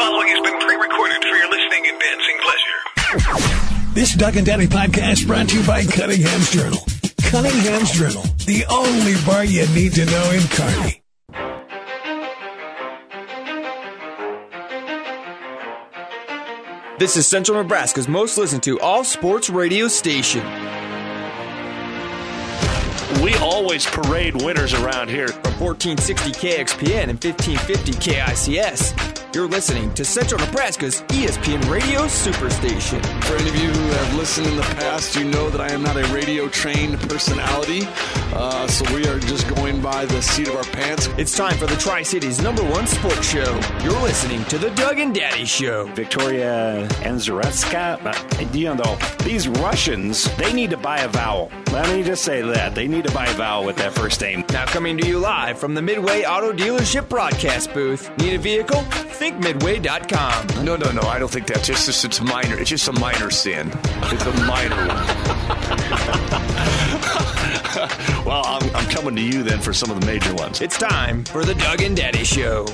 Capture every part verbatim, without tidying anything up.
following has been pre-recorded for your listening and dancing pleasure. This Doug and Daddy podcast brought to you by Cunningham's Journal. Cunningham's Journal, the only bar you need to know in Kearney. This is Central Nebraska's most listened to all-sports radio station. We always parade winners around here. From fourteen sixty K X P N and fifteen fifty K I C S. You're listening to Central Nebraska's E S P N Radio Superstation. For any of you who have listened in the past, you know that I am not a radio-trained personality, uh, so we are just going by the seat of our pants. It's time for the Tri-City's number one sports show. You're listening to the Doug and Daddy Show. Victoria Anzaretska, you know, these Russians, they need to buy a vowel. Let me just say that. They need to buy a vowel with that first name. Now coming to you live from the Midway Auto Dealership broadcast booth. Need a vehicle? think midway dot com. No, no, no. I don't think that's just, just it's minor. It's just a minor sin. It's a minor one. Well, I'm, I'm coming to you then for some of the major ones. It's time for the Doug and Daddy Show.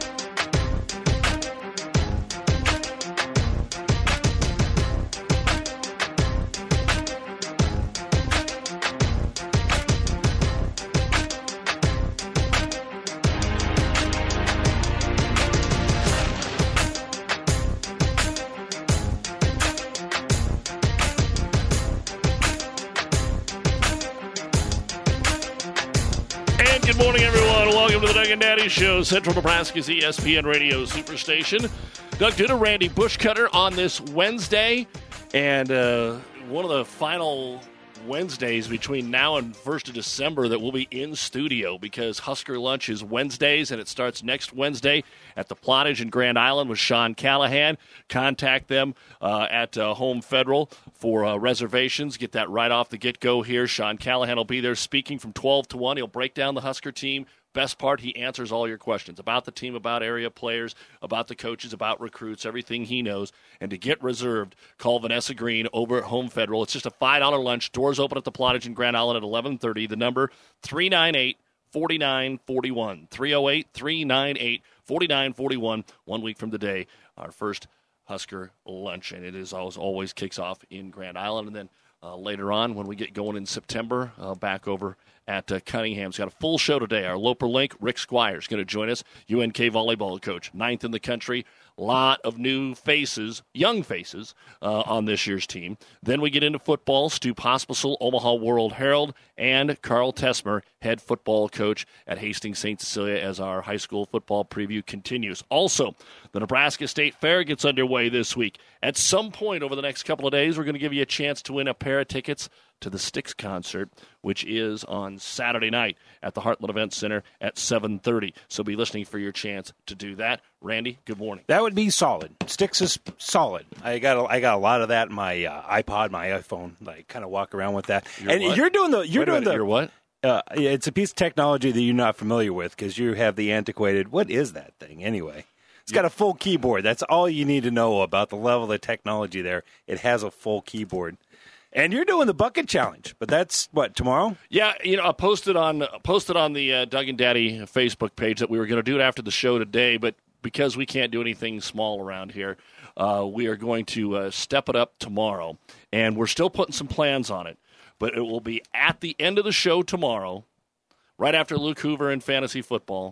Good morning, everyone. Welcome to the Doug and Daddy Show, Central Nebraska's E S P N Radio Superstation. Doug Duda, Randy Bushcutter on this Wednesday, and uh, one of the final Wednesdays between now and first of December that we'll be in studio because Husker Lunch is Wednesdays, and it starts next Wednesday at the Plottage in Grand Island with Sean Callahan. Contact them uh, at uh, Home Federal for uh, reservations. Get that right off the get-go here. Sean Callahan will be there speaking from twelve to one. He'll break down the Husker team. Best part, he answers all your questions about the team, about area players, about the coaches, about recruits, everything he knows. And to get reserved, call Vanessa Green over at Home Federal. It's just a five dollar lunch. Doors open at the Plottage in Grand Island at eleven thirty. The number, three nine eight, four nine four one. three oh eight, three nine eight, four nine four one. One week from today, our first Husker lunch. And it is always, always kicks off in Grand Island. And then uh, later on, when we get going in September, uh, back over at uh, Cunningham's. Got a full show today. Our Loper Link, Rick Squires, going to join us, U N K volleyball coach, ninth in the country. Lot of new faces, young faces, uh, on this year's team. Then we get into football. Stu Pospisil, Omaha World Herald, and Carl Tessmer, head football coach at Hastings Saint Cecilia, as our high school football preview continues. Also, the Nebraska State Fair gets underway this week. At some point over the next couple of days, we're going to give you a chance to win a pair of tickets to the Styx concert, which is on Saturday night at the Heartland Event Center at seven thirty. So be listening for your chance to do that. Randy, good morning. That would be solid. Styx is solid. I got a, I got a lot of that in my uh, iPod, my iPhone. I kind of walk around with that. Your and what? you're doing the you're Wait a doing minute, the your what? Uh, it's a piece of technology that you're not familiar with because you have the antiquated. What is that thing anyway? It's got a full keyboard. That's all you need to know about the level of technology there. It has a full keyboard. And you're doing the bucket challenge, but that's what, tomorrow? Yeah, you know, I posted on posted on the uh, Doug and Daddy Facebook page that we were going to do it after the show today, but because we can't do anything small around here, uh, we are going to uh, step it up tomorrow, and we're still putting some plans on it, but it will be at the end of the show tomorrow, right after Luke Hoover and fantasy football,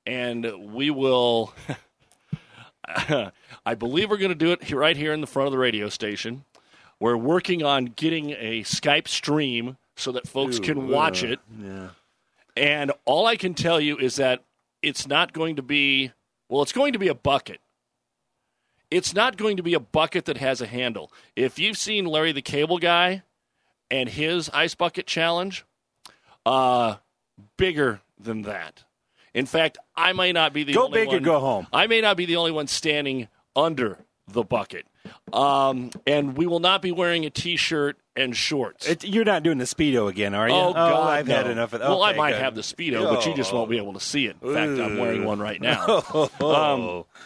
and we will, I believe we're going to do it right here in the front of the radio station. We're working on getting a Skype stream so that folks Ooh, can watch uh, it. Yeah. And all I can tell you is that it's not going to be, well, it's going to be a bucket. It's not going to be a bucket that has a handle. If you've seen Larry the Cable Guy and his ice bucket challenge, uh, bigger than that. In fact, I may not be the go only big one. or go home. I may not be the only one standing under the bucket. Um, and we will not be wearing a T-shirt and shorts. It, you're not doing the Speedo again, are you? Oh, God, I've no. had enough of that. Well, Okay, I might good. have the Speedo, but you just won't be able to see it. In fact, I'm wearing one right now. Oh. Um,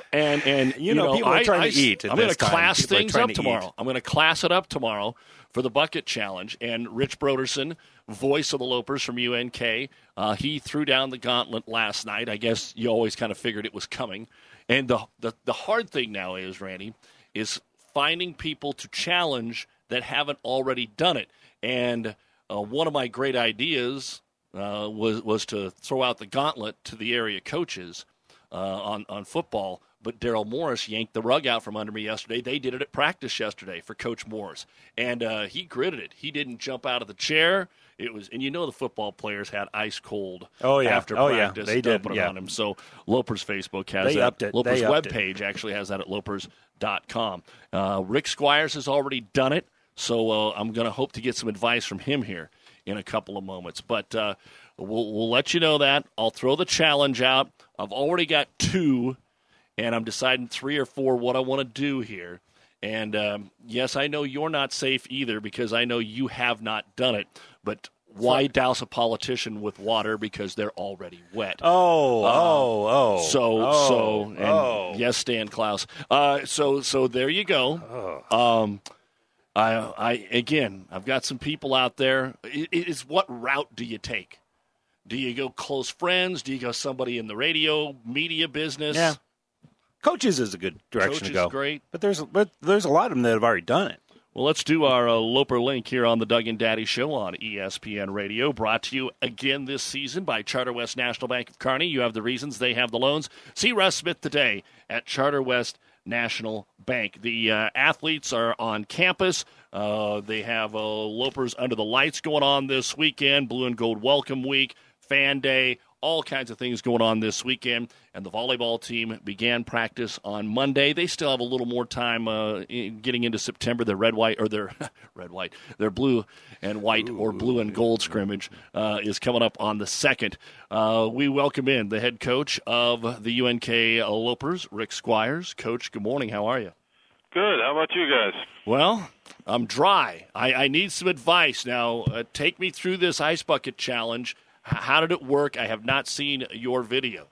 And and You know, people are I, trying I, to eat at I'm going this to time. class People are things trying up to tomorrow. eat. I'm going to class it up tomorrow for the bucket challenge. And Rich Broderson, voice of the Lopers from U N K, uh, he threw down the gauntlet last night. I guess you always kind of figured it was coming. And the the, the hard thing now is, Randy, is finding people to challenge that haven't already done it. And uh, one of my great ideas uh, was was to throw out the gauntlet to the area coaches uh, on on football. But Daryl Morris yanked the rug out from under me yesterday. They did it at practice yesterday for Coach Morris, and uh, he gritted it. He didn't jump out of the chair. It was, and you know the football players had ice cold. Oh, yeah. after Oh, yeah. practice, They did, dumping it yeah. on him. So Lopers Facebook has They that. upped it. Lopers They upped it. webpage actually has that at lopers dot com. Uh, Rick Squires has already done it, so uh, I'm going to hope to get some advice from him here in a couple of moments. But uh, we'll, we'll let you know that. I'll throw the challenge out. I've already got two. And I'm deciding three or four what I want to do here. And, um, yes, I know you're not safe either because I know you have not done it. But why douse a politician with water because they're already wet? Oh, Uh, oh, oh. So, oh, so, and oh. yes, Stan Klaus. Uh, so, so there you go. Oh. Um, I, I again, I've got some people out there. It, it's what route do you take? Do you go close friends? Do you go somebody in the radio media business? Yeah. Coaches is a good direction Coach to is go. great. But there's but there's a lot of them that have already done it. Well, let's do our uh, Loper Link here on the Doug and Daddy Show on E S P N Radio, brought to you again this season by Charter West National Bank of Kearney. You have the reasons, they have the loans. See Russ Smith today at Charter West National Bank. The uh, athletes are on campus. Uh, they have uh, Lopers Under the Lights going on this weekend, Blue and Gold Welcome Week, Fan Day, all kinds of things going on this weekend. And the volleyball team began practice on Monday. They still have a little more time uh, in getting into September. Their red, white, or their red, white, their blue and white or blue and gold scrimmage uh, is coming up on the second. Uh, we welcome in the head coach of the U N K Lopers, Rick Squires. Coach, good morning. How are you? Good. How about you guys? Well, I'm dry. I, I need some advice. Now, uh, take me through this ice bucket challenge. How did it work? I have not seen your video.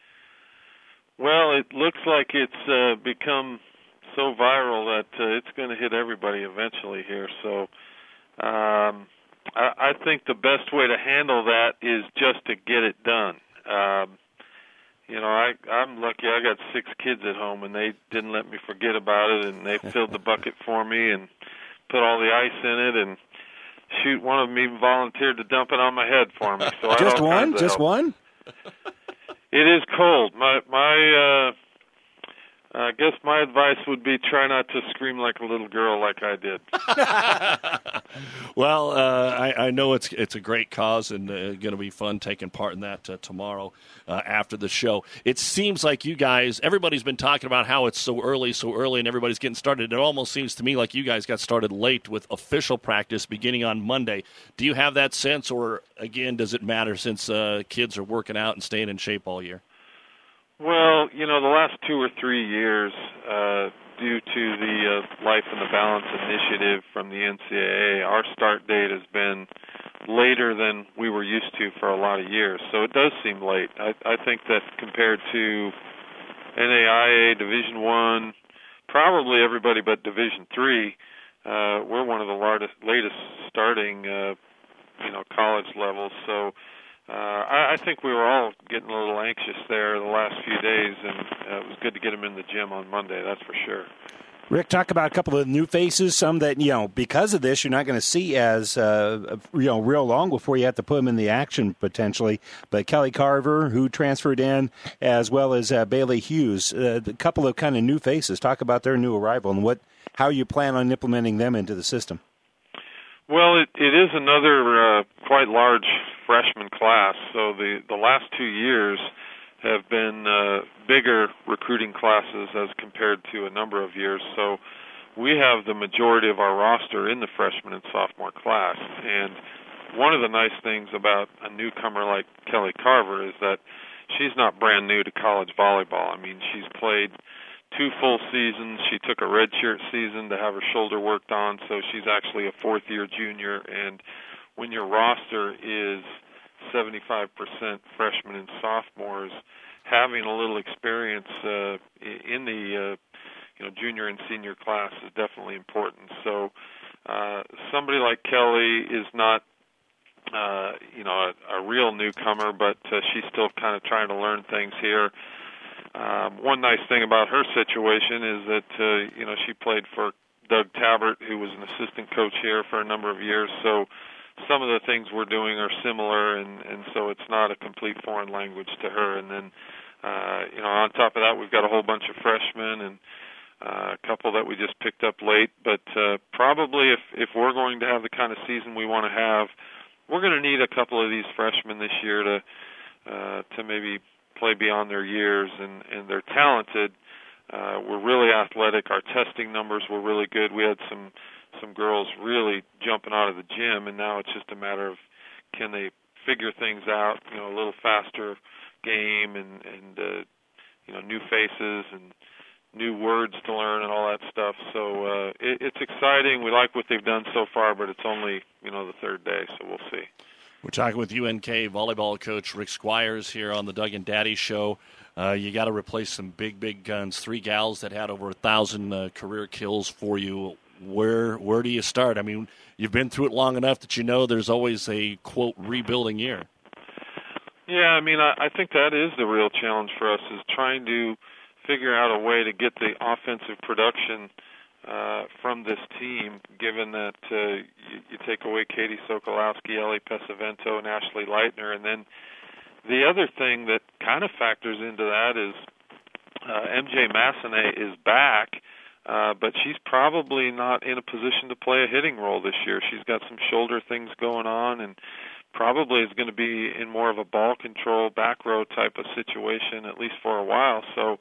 Well, it looks like it's uh, become so viral that uh, it's going to hit everybody eventually here. So um, I, I think the best way to handle that is just to get it done. Um, you know, I, I'm lucky. I got six kids at home, and they didn't let me forget about it, and they filled the bucket for me and put all the ice in it, and shoot, one of them even volunteered to dump it on my head for me. So I had Just all one? kinds of Just help. one? It is cold. My my uh I guess my advice would be try not to scream like a little girl like I did. Well, uh, I, I know it's it's a great cause and uh, going to be fun taking part in that uh, tomorrow uh, after the show. It seems like you guys, everybody's been talking about how it's so early, so early, and everybody's getting started. It almost seems to me like you guys got started late with official practice beginning on Monday. Do you have that sense, or, again, does it matter since uh, kids are working out and staying in shape all year? Well, you know, the last two or three years, uh, due to the uh, Life in the Balance initiative from the N C double A, our start date has been later than we were used to for a lot of years. So it does seem late. I, I think that compared to N A I A, Division One, probably everybody but Division Three, uh, we're one of the largest, latest starting, uh, you know, college levels. So. Uh, I, I think we were all getting a little anxious there the last few days, and uh, it was good to get them in the gym on Monday, that's for sure. Rick, talk about a couple of new faces, some that, you know, because of this, you're not going to see as, uh, you know, real long before you have to put them in the action potentially. But Kelly Carver, who transferred in, as well as uh, Bailey Hughes, uh, a couple of kind of new faces. Talk about their new arrival and what, how you plan on implementing them into the system. Well, it, it is another uh, quite large freshman class. So the, the last two years have been uh, bigger recruiting classes as compared to a number of years. So we have the majority of our roster in the freshman and sophomore class. And one of the nice things about a newcomer like Kelly Carver is that she's not brand new to college volleyball. I mean, she's played two full seasons. She took a redshirt season to have her shoulder worked on, so she's actually a fourth-year junior. And when your roster is seventy-five percent freshmen and sophomores, having a little experience uh, in the uh, you know junior and senior class is definitely important. So uh, somebody like Kelly is not uh, you know a, a real newcomer, but uh, she's still kind of trying to learn things here. Um, one nice thing about her situation is that uh, you know she played for Doug Tabbert, who was an assistant coach here for a number of years. So some of the things we're doing are similar, and, and so it's not a complete foreign language to her. And then uh, you know on top of that, we've got a whole bunch of freshmen and uh, a couple that we just picked up late. But uh, probably if if we're going to have the kind of season we want to have, we're going to need a couple of these freshmen this year to uh, to maybe play beyond their years, and, and they're talented. Uh, we're really athletic. Our testing numbers were really good. We had some some girls really jumping out of the gym, and now it's just a matter of can they figure things out, you know, a little faster game and, and uh, you know, new faces and new words to learn and all that stuff. So uh, it, it's exciting. We like what they've done so far, but it's only, you know, the third day, so we'll see. We're talking with U N K volleyball coach Rick Squires here on the Doug and Daddy Show. Uh, you got to replace some big, big guns. Three gals that had over a thousand uh, career kills for you. Where where do you start? I mean, you've been through it long enough that you know there's always a, quote, rebuilding year. Yeah, I mean, I, I think that is the real challenge for us, is trying to figure out a way to get the offensive production Uh, from this team, given that uh, you, you take away Katie Sokolowski, Ellie Pesavento, and Ashley Leitner. And then the other thing that kind of factors into that is uh, M J Massenet is back, uh, but she's probably not in a position to play a hitting role this year. She's got some shoulder things going on, and probably is going to be in more of a ball control, back row type of situation, at least for a while. So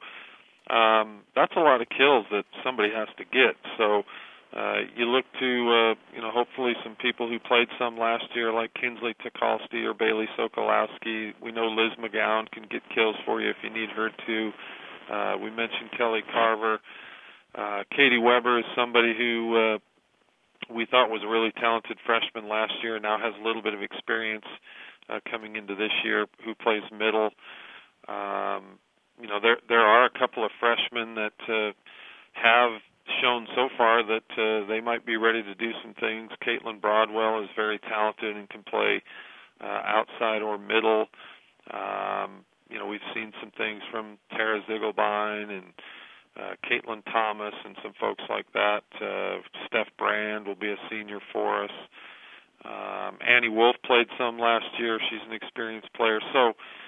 Um, that's a lot of kills that somebody has to get. So uh, you look to, uh, you know, hopefully some people who played some last year, like Kinsley Tukalski or Bailey Sokolowski. We know Liz McGowan can get kills for you if you need her to. Uh, we mentioned Kelly Carver. Uh, Katie Weber is somebody who uh, we thought was a really talented freshman last year, now has a little bit of experience uh, coming into this year, who plays middle. Um, You know, there there are a couple of freshmen that uh, have shown so far that uh, they might be ready to do some things. Caitlin Broadwell is very talented and can play uh, outside or middle. Um, you know, we've seen some things from Tara Ziegelbein and uh, Caitlin Thomas and some folks like that. Uh, Steph Brand will be a senior for us. Um, Annie Wolf played some last year. She's an experienced player. So,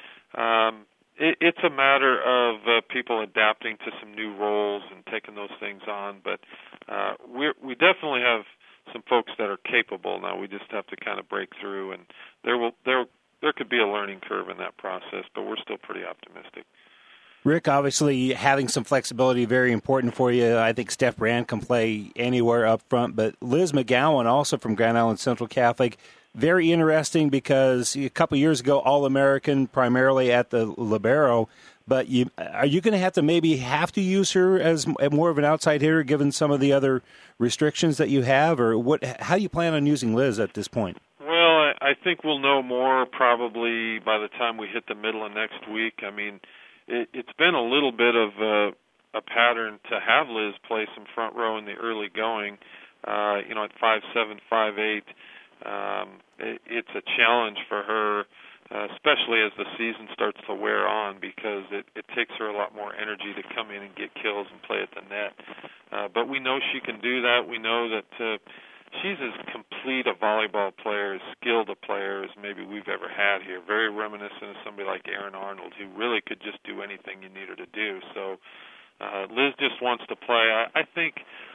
um, it's a matter of uh, people adapting to some new roles and taking those things on. But uh, we we definitely have some folks that are capable now. We just have to kind of break through, and there will there there could be a learning curve in that process. But we're still pretty optimistic. Rick, obviously having some flexibility very important for you. I think Steph Brand can play anywhere up front, but Liz McGowan, also from Grand Island Central Catholic. Very interesting because a couple of years ago, All-American primarily at the libero, but you, are you going to have to maybe have to use her as more of an outside hitter given some of the other restrictions that you have, or what? How do you plan on using Liz at this point? Well, I, I think we'll know more probably by the time we hit the middle of next week. I mean, it, it's been a little bit of a, a pattern to have Liz play some front row in the early going, uh, you know, at five seven, five eight. Um, it, it's a challenge for her, uh, especially as the season starts to wear on, because it, it takes her a lot more energy to come in and get kills and play at the net. Uh, but we know she can do that. We know that uh, she's as complete a volleyball player, as skilled a player as maybe we've ever had here. Very reminiscent of somebody like Erin Arnold, who really could just do anything you need her to do. So uh, Liz just wants to play. I, I think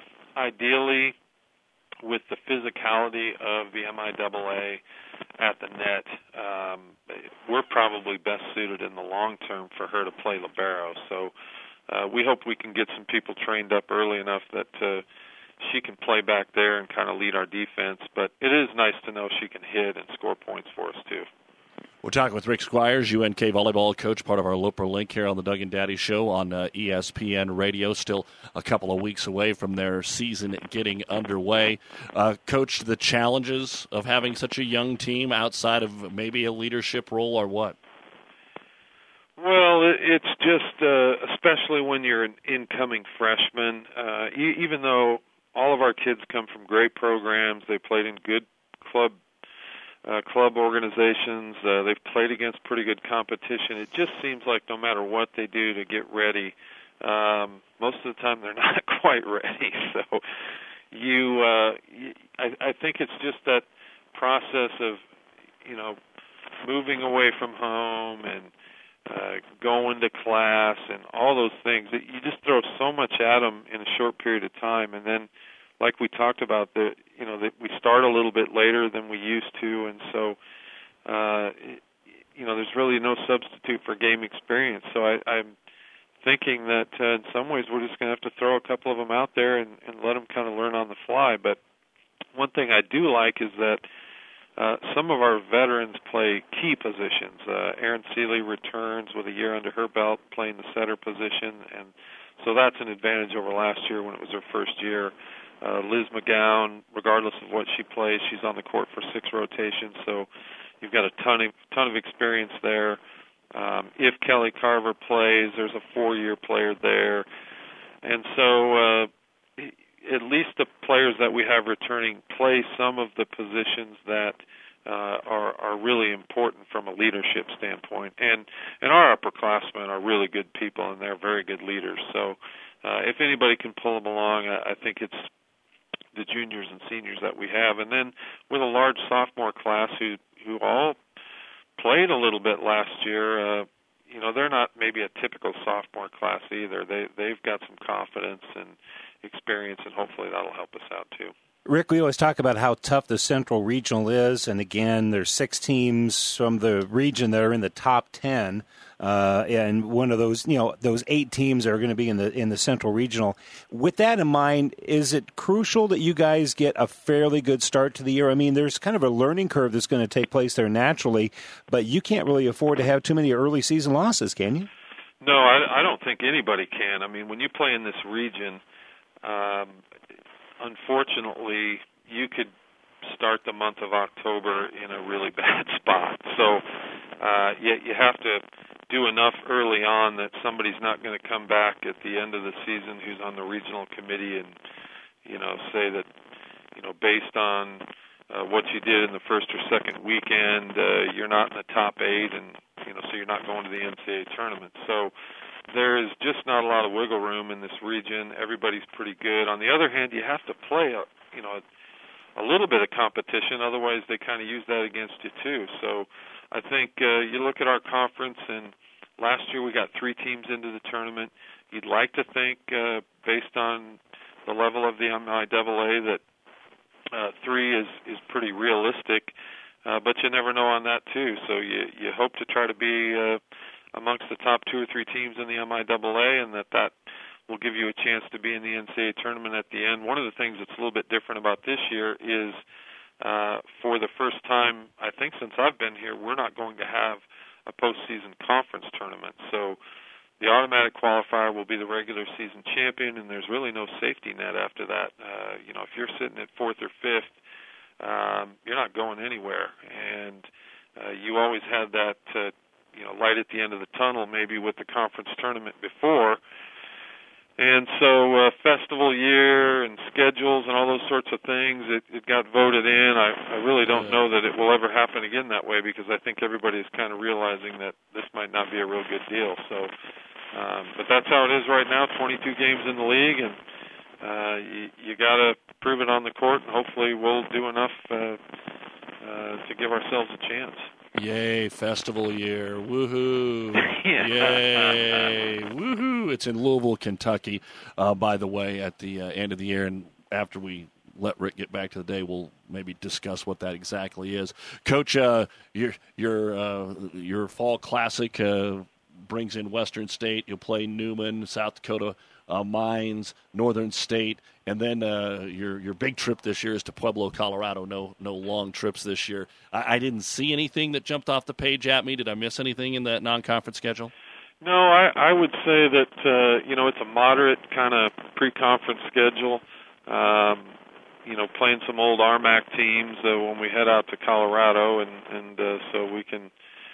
ideally, with the physicality of the M I A A at the net, um, we're probably best suited in the long term for her to play libero. So uh, we hope we can get some people trained up early enough that uh, she can play back there and kind of lead our defense. But it is nice to know she can hit and score points for us, too. We're talking with Rick Squires, U N K volleyball coach, part of our Loper Link here on the Doug and Daddy Show on uh, E S P N Radio. Still a couple of weeks away from their season getting underway. Uh, coach, the challenges of having such a young team outside of maybe a leadership role or what? Well, it- it's just, uh, especially when you're an incoming freshman, uh, e- even though all of our kids come from great programs, they played in good club uh, club organizations, uh, they've played against pretty good competition. It just seems like no matter what they do to get ready, um, most of the time they're not quite ready. So you, uh, you I, I think it's just that process of, you know, moving away from home and uh, going to class and all those things. You just throw so much at them in a short period of time, and then, like we talked about, the you know that we start a little bit later than we used to, and so uh, you know there's really no substitute for game experience. So I, I'm thinking that uh, in some ways we're just going to have to throw a couple of them out there and, and let them kind of learn on the fly. But one thing I do like is that Uh, some of our veterans play key positions. Uh, Erin Seeley returns with a year under her belt playing the setter position, and so that's an advantage over last year when it was her first year. Uh, Liz McGowan, regardless of what she plays, she's on the court for six rotations, so you've got a ton of, ton of experience there. Um, if Kelly Carver plays, there's a four-year player there. And so uh, at least the players that we have returning play some of the positions that uh, are are really important from a leadership standpoint. And and our upperclassmen are really good people, and they're very good leaders. So uh, if anybody can pull them along, I, I think it's the juniors and seniors that we have. And then with a large sophomore class who who all played a little bit last year, uh, you know, they're not maybe a typical sophomore class either. They they've got some confidence and experience, and hopefully that'll help us out too. Rick, we always talk about how tough the Central Regional is, and again, there's six teams from the region that are in the top ten, uh, and one of those, you know, those eight teams are going to be in the in the Central Regional. With that in mind, is it crucial that you guys get a fairly good start to the year? I mean, there's kind of a learning curve that's going to take place there naturally, but you can't really afford to have too many early season losses, can you? No, I, I don't think anybody can. I mean, when you play in this region, Um, unfortunately, you could start the month of October in a really bad spot. So uh, you, you have to do enough early on that somebody's not going to come back at the end of the season who's on the regional committee and, you know, say that, you know, based on uh, what you did in the first or second weekend, uh, you're not in the top eight, and, you know, so you're not going to the N C double A tournament. So there is just not a lot of wiggle room in this region. Everybody's pretty good. On the other hand, you have to play, a, you know, a, a little bit of competition. Otherwise, they kind of use that against you too. So I think uh, you look at our conference, and last year we got three teams into the tournament. You'd like to think, uh, based on the level of the M I A A, that uh, three is, is pretty realistic. Uh, but you never know on that too. So you, you hope to try to be uh, amongst the top two or three teams in the M I A A, and that that will give you a chance to be in the N C double A tournament at the end. One of the things that's a little bit different about this year is uh, for the first time, I think since I've been here, we're not going to have a postseason conference tournament. So the automatic qualifier will be the regular season champion, and there's really no safety net after that. Uh, you know, if you're sitting at fourth or fifth, um, you're not going anywhere. And uh, you always had that uh, you know, light at the end of the tunnel, maybe with the conference tournament before. And so uh, festival year and schedules and all those sorts of things, it, it got voted in. I, I really don't know that it will ever happen again that way, because I think everybody is kind of realizing that this might not be a real good deal. So, um, but that's how it is right now, twenty-two games in the league, and uh, you, you got to prove it on the court, and hopefully we'll do enough uh, uh, to give ourselves a chance. Yay, festival year. Woohoo. Yeah. Yay. Woohoo. It's in Louisville, Kentucky, uh, by the way, at the uh, end of the year. And after we let Rick get back to the day, we'll maybe discuss what that exactly is. Coach, uh, your your uh, your fall classic uh, brings in Western State. You'll play Newman, South Dakota uh, Mines, Northern State. And then uh, your your big trip this year is to Pueblo, Colorado. No no long trips this year. I, I didn't see anything that jumped off the page at me. Did I miss anything in that non-conference schedule? No, I, I would say that uh, you know it's a moderate kind of pre-conference schedule. Um, you know, playing some old R M A C teams uh, when we head out to Colorado, and and uh, so we can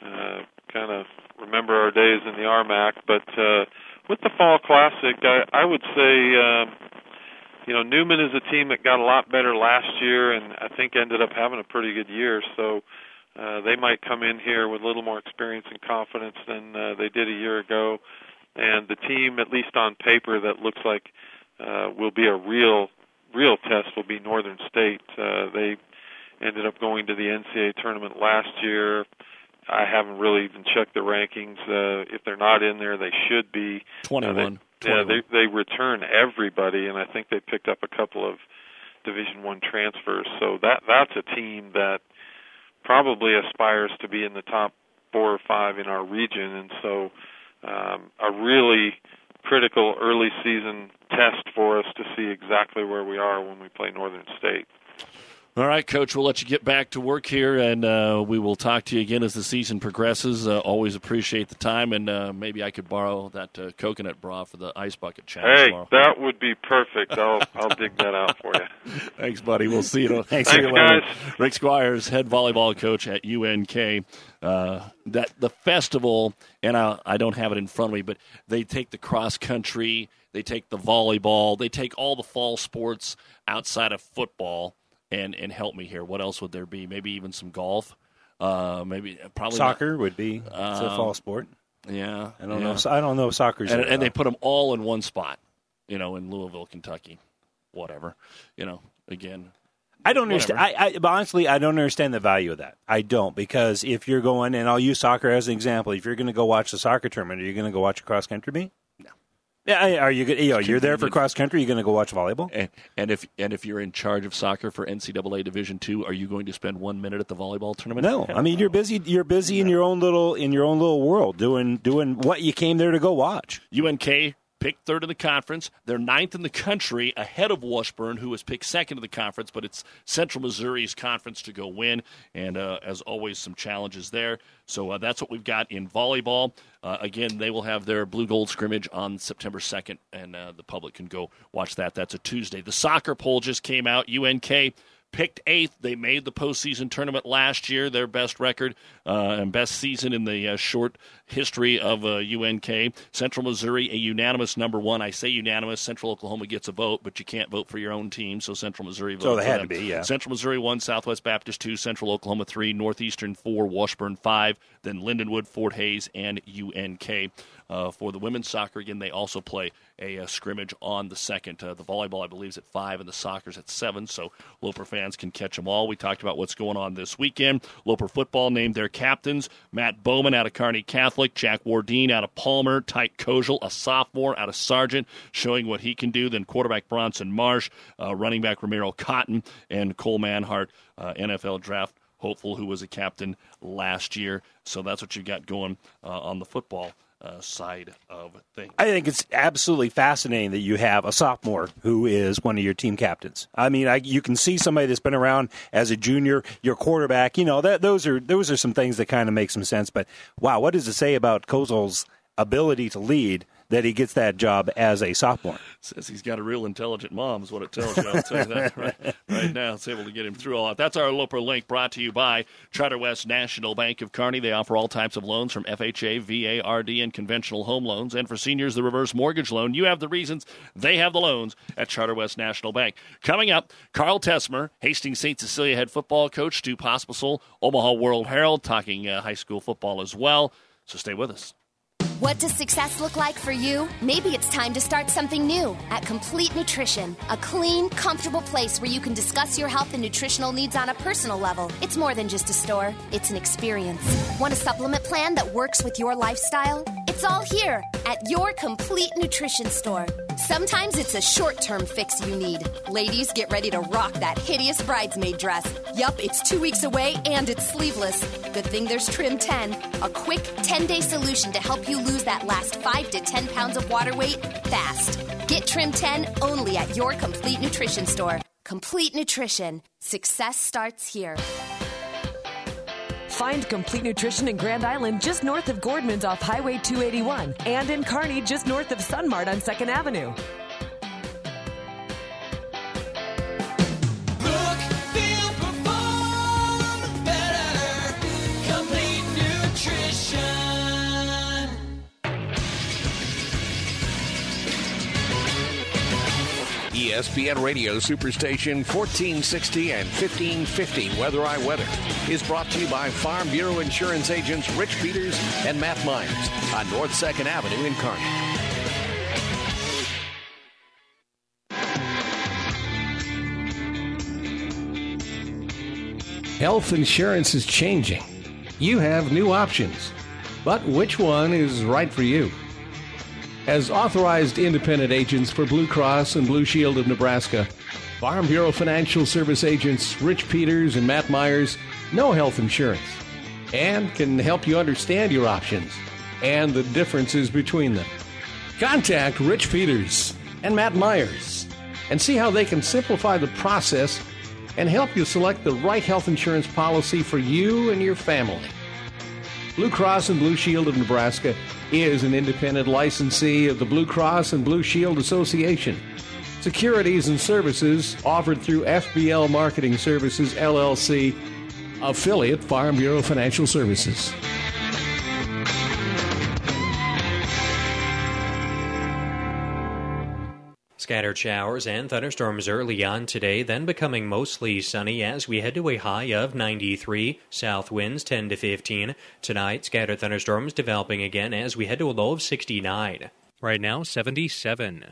uh, kind of remember our days in the R M A C. But uh, with the Fall Classic, I, I would say, um, you know, Newman is a team that got a lot better last year and I think ended up having a pretty good year. So uh, they might come in here with a little more experience and confidence than uh, they did a year ago. And the team, at least on paper, that looks like uh, will be a real, real test will be Northern State. Uh, they ended up going to the N C double A tournament last year. I haven't really even checked the rankings. Uh, if they're not in there, they should be. twenty-one. Uh, they, yeah, they, they return everybody, and I think they picked up a couple of Division One transfers. So that that's a team that probably aspires to be in the top four or five in our region, and so um, a really critical early season test for us to see exactly where we are when we play Northern State. All right, Coach, we'll let you get back to work here, and uh, we will talk to you again as the season progresses. Uh, always appreciate the time, and uh, maybe I could borrow that uh, coconut bra for the ice bucket challenge hey, tomorrow. That would be perfect. I'll I'll dig that out for you. Thanks, buddy. We'll see you. Thanks, Thanks guys. Rick Squires, head volleyball coach at U N K. Uh, that the festival, and I, I don't have it in front of me, but they take the cross country, they take the volleyball, they take all the fall sports outside of football. And and help me here. What else would there be? Maybe even some golf. Uh, maybe probably soccer not. would be um, it's a fall sport. Yeah, I don't yeah. know. If, I don't know if soccer's and, there, and they put them all in one spot. You know, in Louisville, Kentucky, whatever. You know, again. I don't whatever. understand. I, I but honestly, I don't understand the value of that. I don't, because if you're going, and I'll use soccer as an example. If you're going to go watch the soccer tournament, are you going to go watch a cross country meet? No. Yeah, are you? You know, you're there for cross country. You're going to go watch volleyball, and, and if and if you're in charge of soccer for N C double A Division Two, are you going to spend one minute at the volleyball tournament? No, I mean you're busy. You're busy in your own little in your own little world, doing doing what you came there to go watch. U N K picked third in the conference. They're ninth in the country, ahead of Washburn, who was picked second in the conference, but it's Central Missouri's conference to go win, and uh, as always, some challenges there. So uh, that's what we've got in volleyball. Uh, again, they will have their blue-gold scrimmage on September second, and uh, the public can go watch that. That's a Tuesday. The soccer poll just came out. U N K picked eighth. They made the postseason tournament last year, their best record uh, and best season in the uh, short history of uh, U N K. Central Missouri, a unanimous number one. I say unanimous. Central Oklahoma gets a vote, but you can't vote for your own team, so Central Missouri voted So they for had them. to be, yeah. Central Missouri one, Southwest Baptist two, Central Oklahoma three, Northeastern four, Washburn five, then Lindenwood, Fort Hays, and U N K. Uh, for the women's soccer, again, they also play a, a scrimmage on the second. Uh, the volleyball, I believe, is at five, and the soccer's at seven, so Loper fans can catch them all. We talked about what's going on this weekend. Loper football named their captains: Matt Bowman out of Kearney Catholic, Jack Wardine out of Palmer, Tyke Kojal, a sophomore out of Sargent, showing what he can do. Then quarterback Bronson Marsh, uh, running back Ramiro Cotton, and Cole Manhart, uh, N F L draft hopeful, who was a captain last year. So that's what you got going uh, on the football Uh, side of things. I think it's absolutely fascinating that you have a sophomore who is one of your team captains. I mean, I, you can see somebody that's been around as a junior, your quarterback. You know, that those are those are some things that kind of make some sense. But wow, what does it say about Kozol's ability to lead that he gets that job as a sophomore? Says he's got a real intelligent mom is what it tells you. I'll tell you that right, right now. It's able to get him through all that. That's our Loper Link, brought to you by Charter West National Bank of Kearney. They offer all types of loans from F H A, V A, R D, and conventional home loans. And for seniors, the reverse mortgage loan. You have the reasons, they have the loans at Charter West National Bank. Coming up, Carl Tessmer, Hastings Saint Cecilia head football coach, Stu Pospisil, Omaha World Herald, talking uh, high school football as well. So stay with us. What does success look like for you? Maybe it's time to start something new at Complete Nutrition, a clean, comfortable place where you can discuss your health and nutritional needs on a personal level. It's more than just a store, it's an experience. Want a supplement plan that works with your lifestyle? It's all here at your Complete Nutrition store. Sometimes it's a short-term fix you need. Ladies, get ready to rock that hideous bridesmaid dress. Yup, it's two weeks away and it's sleeveless. Good thing there's Trim ten, a quick ten-day solution to help you lose that last five to ten pounds of water weight fast. Get Trim ten only at your Complete Nutrition store. Complete Nutrition. Success starts here. Find Complete Nutrition in Grand Island just north of Gordman's off Highway two eighty-one and in Kearney just north of Sunmart on second Avenue. Look, feel, perform better. Complete Nutrition. E S P N Radio Superstation fourteen sixty and fifteen fifty Weather I Weather is brought to you by Farm Bureau Insurance agents Rich Peters and Matt Myers on North second Avenue in Kearney. Health insurance is changing. You have new options. But which one is right for you? As authorized independent agents for Blue Cross and Blue Shield of Nebraska, Farm Bureau Financial Service agents Rich Peters and Matt Myers know health insurance and can help you understand your options and the differences between them. Contact Rich Peters and Matt Myers and see how they can simplify the process and help you select the right health insurance policy for you and your family. Blue Cross and Blue Shield of Nebraska is an independent licensee of the Blue Cross and Blue Shield Association. Securities and services offered through F B L Marketing Services, L L C, affiliate Farm Bureau Financial Services. Scattered showers and thunderstorms early on today, then becoming mostly sunny as we head to a high of ninety-three. South winds ten to fifteen. Tonight, scattered thunderstorms developing again as we head to a low of sixty-nine. Right now, seventy-seven.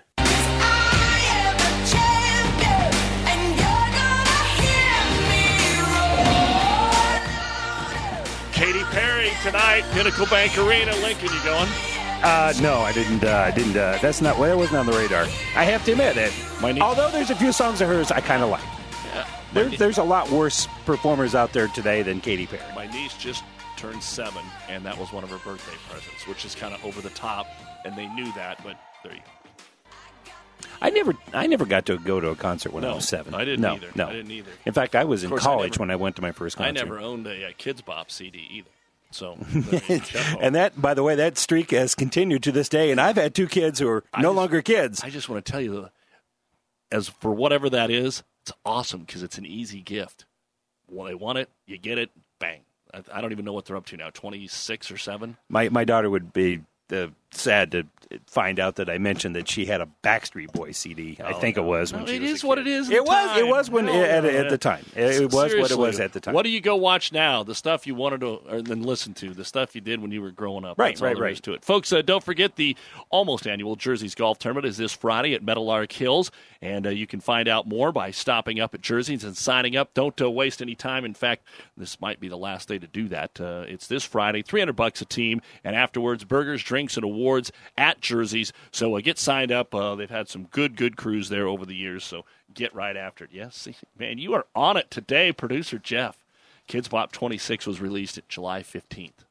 Katy Perry tonight, Pinnacle Bank Arena. Lincoln, you going? Uh, no, I didn't. Uh, I didn't. Uh, that's not. Well, that wasn't on the radar. I have to admit it. Although there's a few songs of hers I kind of like. Yeah, there, there's a lot worse performers out there today than Katy Perry. My niece just turned seven, and that was one of her birthday presents, which is kind of over the top, and they knew that. But there you go. I never, I never got to go to a concert when no, I was seven. I didn't no, either. No, I didn't either. In fact, I was in college never, when I went to my first concert. I never owned a, a Kids Bop C D either. So, and that, by the way, that streak has continued to this day. And I've had two kids who are I no just, longer kids. I just want to tell you, as for whatever that is, it's awesome because it's an easy gift. When they want it, you get it, bang. I, I don't even know what they're up to now, twenty-six or seven? My my daughter would be uh, sad to find out that I mentioned that she had a Backstreet Boys C D. Oh, I think no. it was when no, she it was is what it is. It was. Time. It was when no, at, no, at the time. It, it was Seriously, what it was at the time. What do you go watch now? The stuff you wanted to or then listen to, the stuff you did when you were growing up. Right, That's all right, there right. is to it, folks. Uh, don't forget the almost annual Jersey's Golf Tournament is this Friday at Meadowlark Hills, and uh, you can find out more by stopping up at Jersey's and signing up. Don't uh, waste any time. In fact, this might be the last day to do that. Uh, it's this Friday, three hundred bucks a team, and afterwards, burgers, drinks, and awards at Jersey's. So uh, get signed up. Uh, they've had some good, good crews there over the years, so get right after it. Yes, see, man, you are on it today, producer Jeff. Kids Bop twenty-six was released at July fifteenth.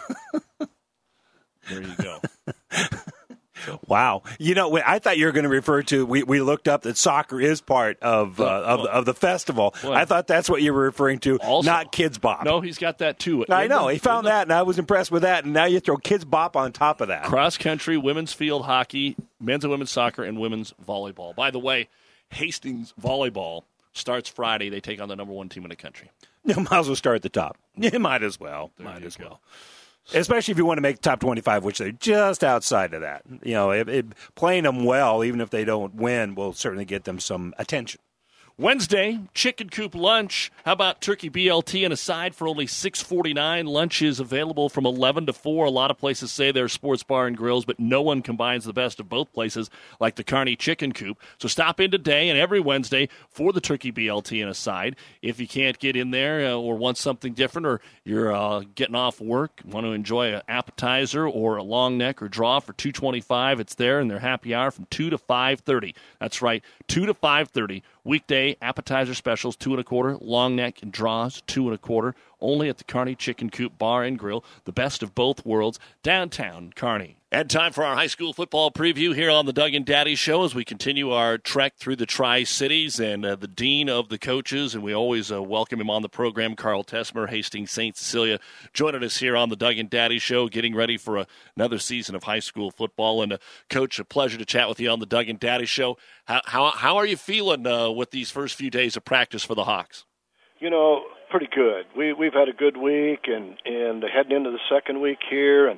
There you go. So. Wow. You know, I thought you were going to refer to, we, we looked up that soccer is part of uh, of, of the festival. What? I thought that's what you were referring to, also, not Kids Bop. No, he's got that too. I know. He found that, and I was impressed with that, and now you throw Kids Bop on top of that. Cross country, women's field hockey, men's and women's soccer, and women's volleyball. By the way, Hastings volleyball starts Friday. They take on the number one team in the country. You might as well start at the top. You might as well. There might as go. well. Especially if you want to make top twenty-five, which they're just outside of that. You know, it, it, playing them well, even if they don't win, will certainly get them some attention. Wednesday, chicken coop lunch. How about turkey B L T and a side for only six forty-nine? Lunch is available from eleven to four. A lot of places say they're sports bar and grills, but no one combines the best of both places like the Kearney Chicken Coop. So stop in today and every Wednesday for the turkey B L T and a side. If you can't get in there uh, or want something different, or you're uh, getting off work, want to enjoy an appetizer or a long neck or draw for two twenty-five, it's there in their happy hour from two to five thirty. That's right, two to five thirty. Weekday appetizer specials, two and a quarter. Long neck and draws, two and a quarter. Only at the Kearney Chicken Coop Bar and Grill, the best of both worlds, downtown Kearney. And time for our high school football preview here on the Doug and Daddy Show as we continue our trek through the Tri-Cities and uh, the dean of the coaches, and we always uh, welcome him on the program, Carl Tessmer, Hastings Saint Cecilia, joining us here on the Doug and Daddy Show, getting ready for a, another season of high school football. And, uh, Coach, a pleasure to chat with you on the Doug and Daddy Show. How how, how are you feeling uh, with these first few days of practice for the Hawks? You know, pretty good. We, we've had a good week, and, and heading into the second week here, and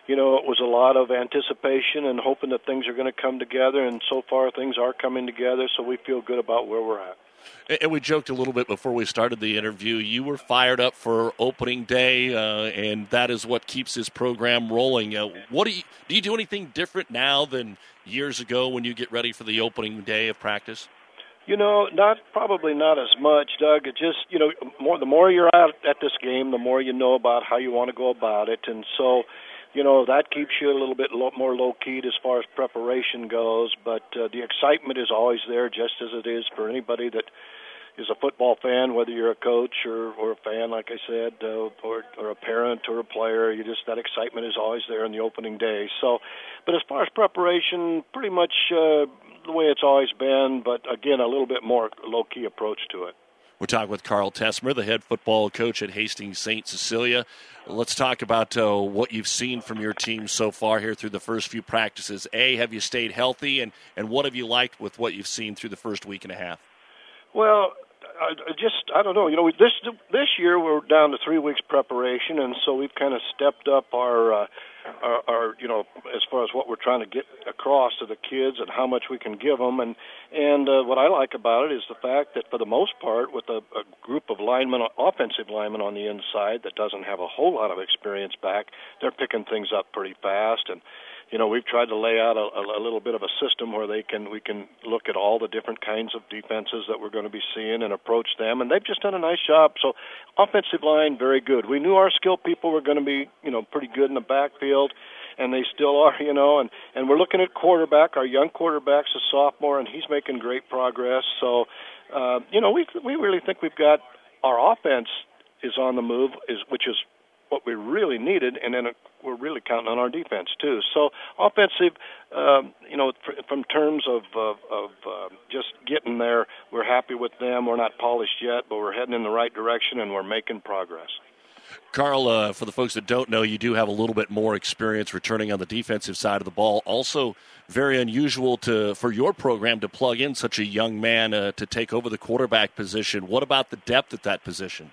you know, it was a lot of anticipation and hoping that things are going to come together, and so far things are coming together, so we feel good about where we're at. And we joked a little bit before we started the interview. You were fired up for opening day, uh, and that is what keeps this program rolling. Uh, what do you do? You do anything different now than years ago when you get ready for the opening day of practice? You know, not probably not as much, Doug. It just, you know, more the more you're out at this game, the more you know about how you want to go about it, and so, you know, that keeps you a little bit lo- more low-keyed as far as preparation goes. But uh, the excitement is always there, just as it is for anybody that is a football fan, whether you're a coach or, or a fan, like I said, uh, or, or a parent or a player. You just that excitement is always there in the opening day. So, but as far as preparation, pretty much uh, the way it's always been, but again, a little bit more low-key approach to it. We're talking with Carl Tessmer, the head football coach at Hastings Saint Cecilia. Let's talk about uh, what you've seen from your team so far here through the first few practices. A, have you stayed healthy, and, and what have you liked with what you've seen through the first week and a half? Well, I, I just, I don't know. You know, we, this this year we're down to three weeks preparation, and so we've kind of stepped up our, uh, our, our, you know, as far as what we're trying to get across to the kids and how much we can give them. And, and uh, what I like about it is the fact that for the most part, with a, a group of linemen, offensive linemen on the inside that doesn't have a whole lot of experience back, they're picking things up pretty fast. And you know, we've tried to lay out a, a little bit of a system where they can we can look at all the different kinds of defenses that we're going to be seeing and approach them, and they've just done a nice job. So, offensive line, very good. We knew our skill people were going to be, you know, pretty good in the backfield, and they still are, you know. And, and we're looking at quarterback. Our young quarterback's a sophomore, and he's making great progress. So, uh, you know, we we really think we've got our offense is on the move, is which is what we really needed, and then we're really counting on our defense too. So offensive, um, you know, from terms of of, of uh, just getting there, we're happy with them. We're not polished yet, but we're heading in the right direction, and we're making progress. Carl, uh, for the folks that don't know, you do have a little bit more experience returning on the defensive side of the ball. Also, very unusual to for your program to plug in such a young man uh, to take over the quarterback position. What about the depth at that position?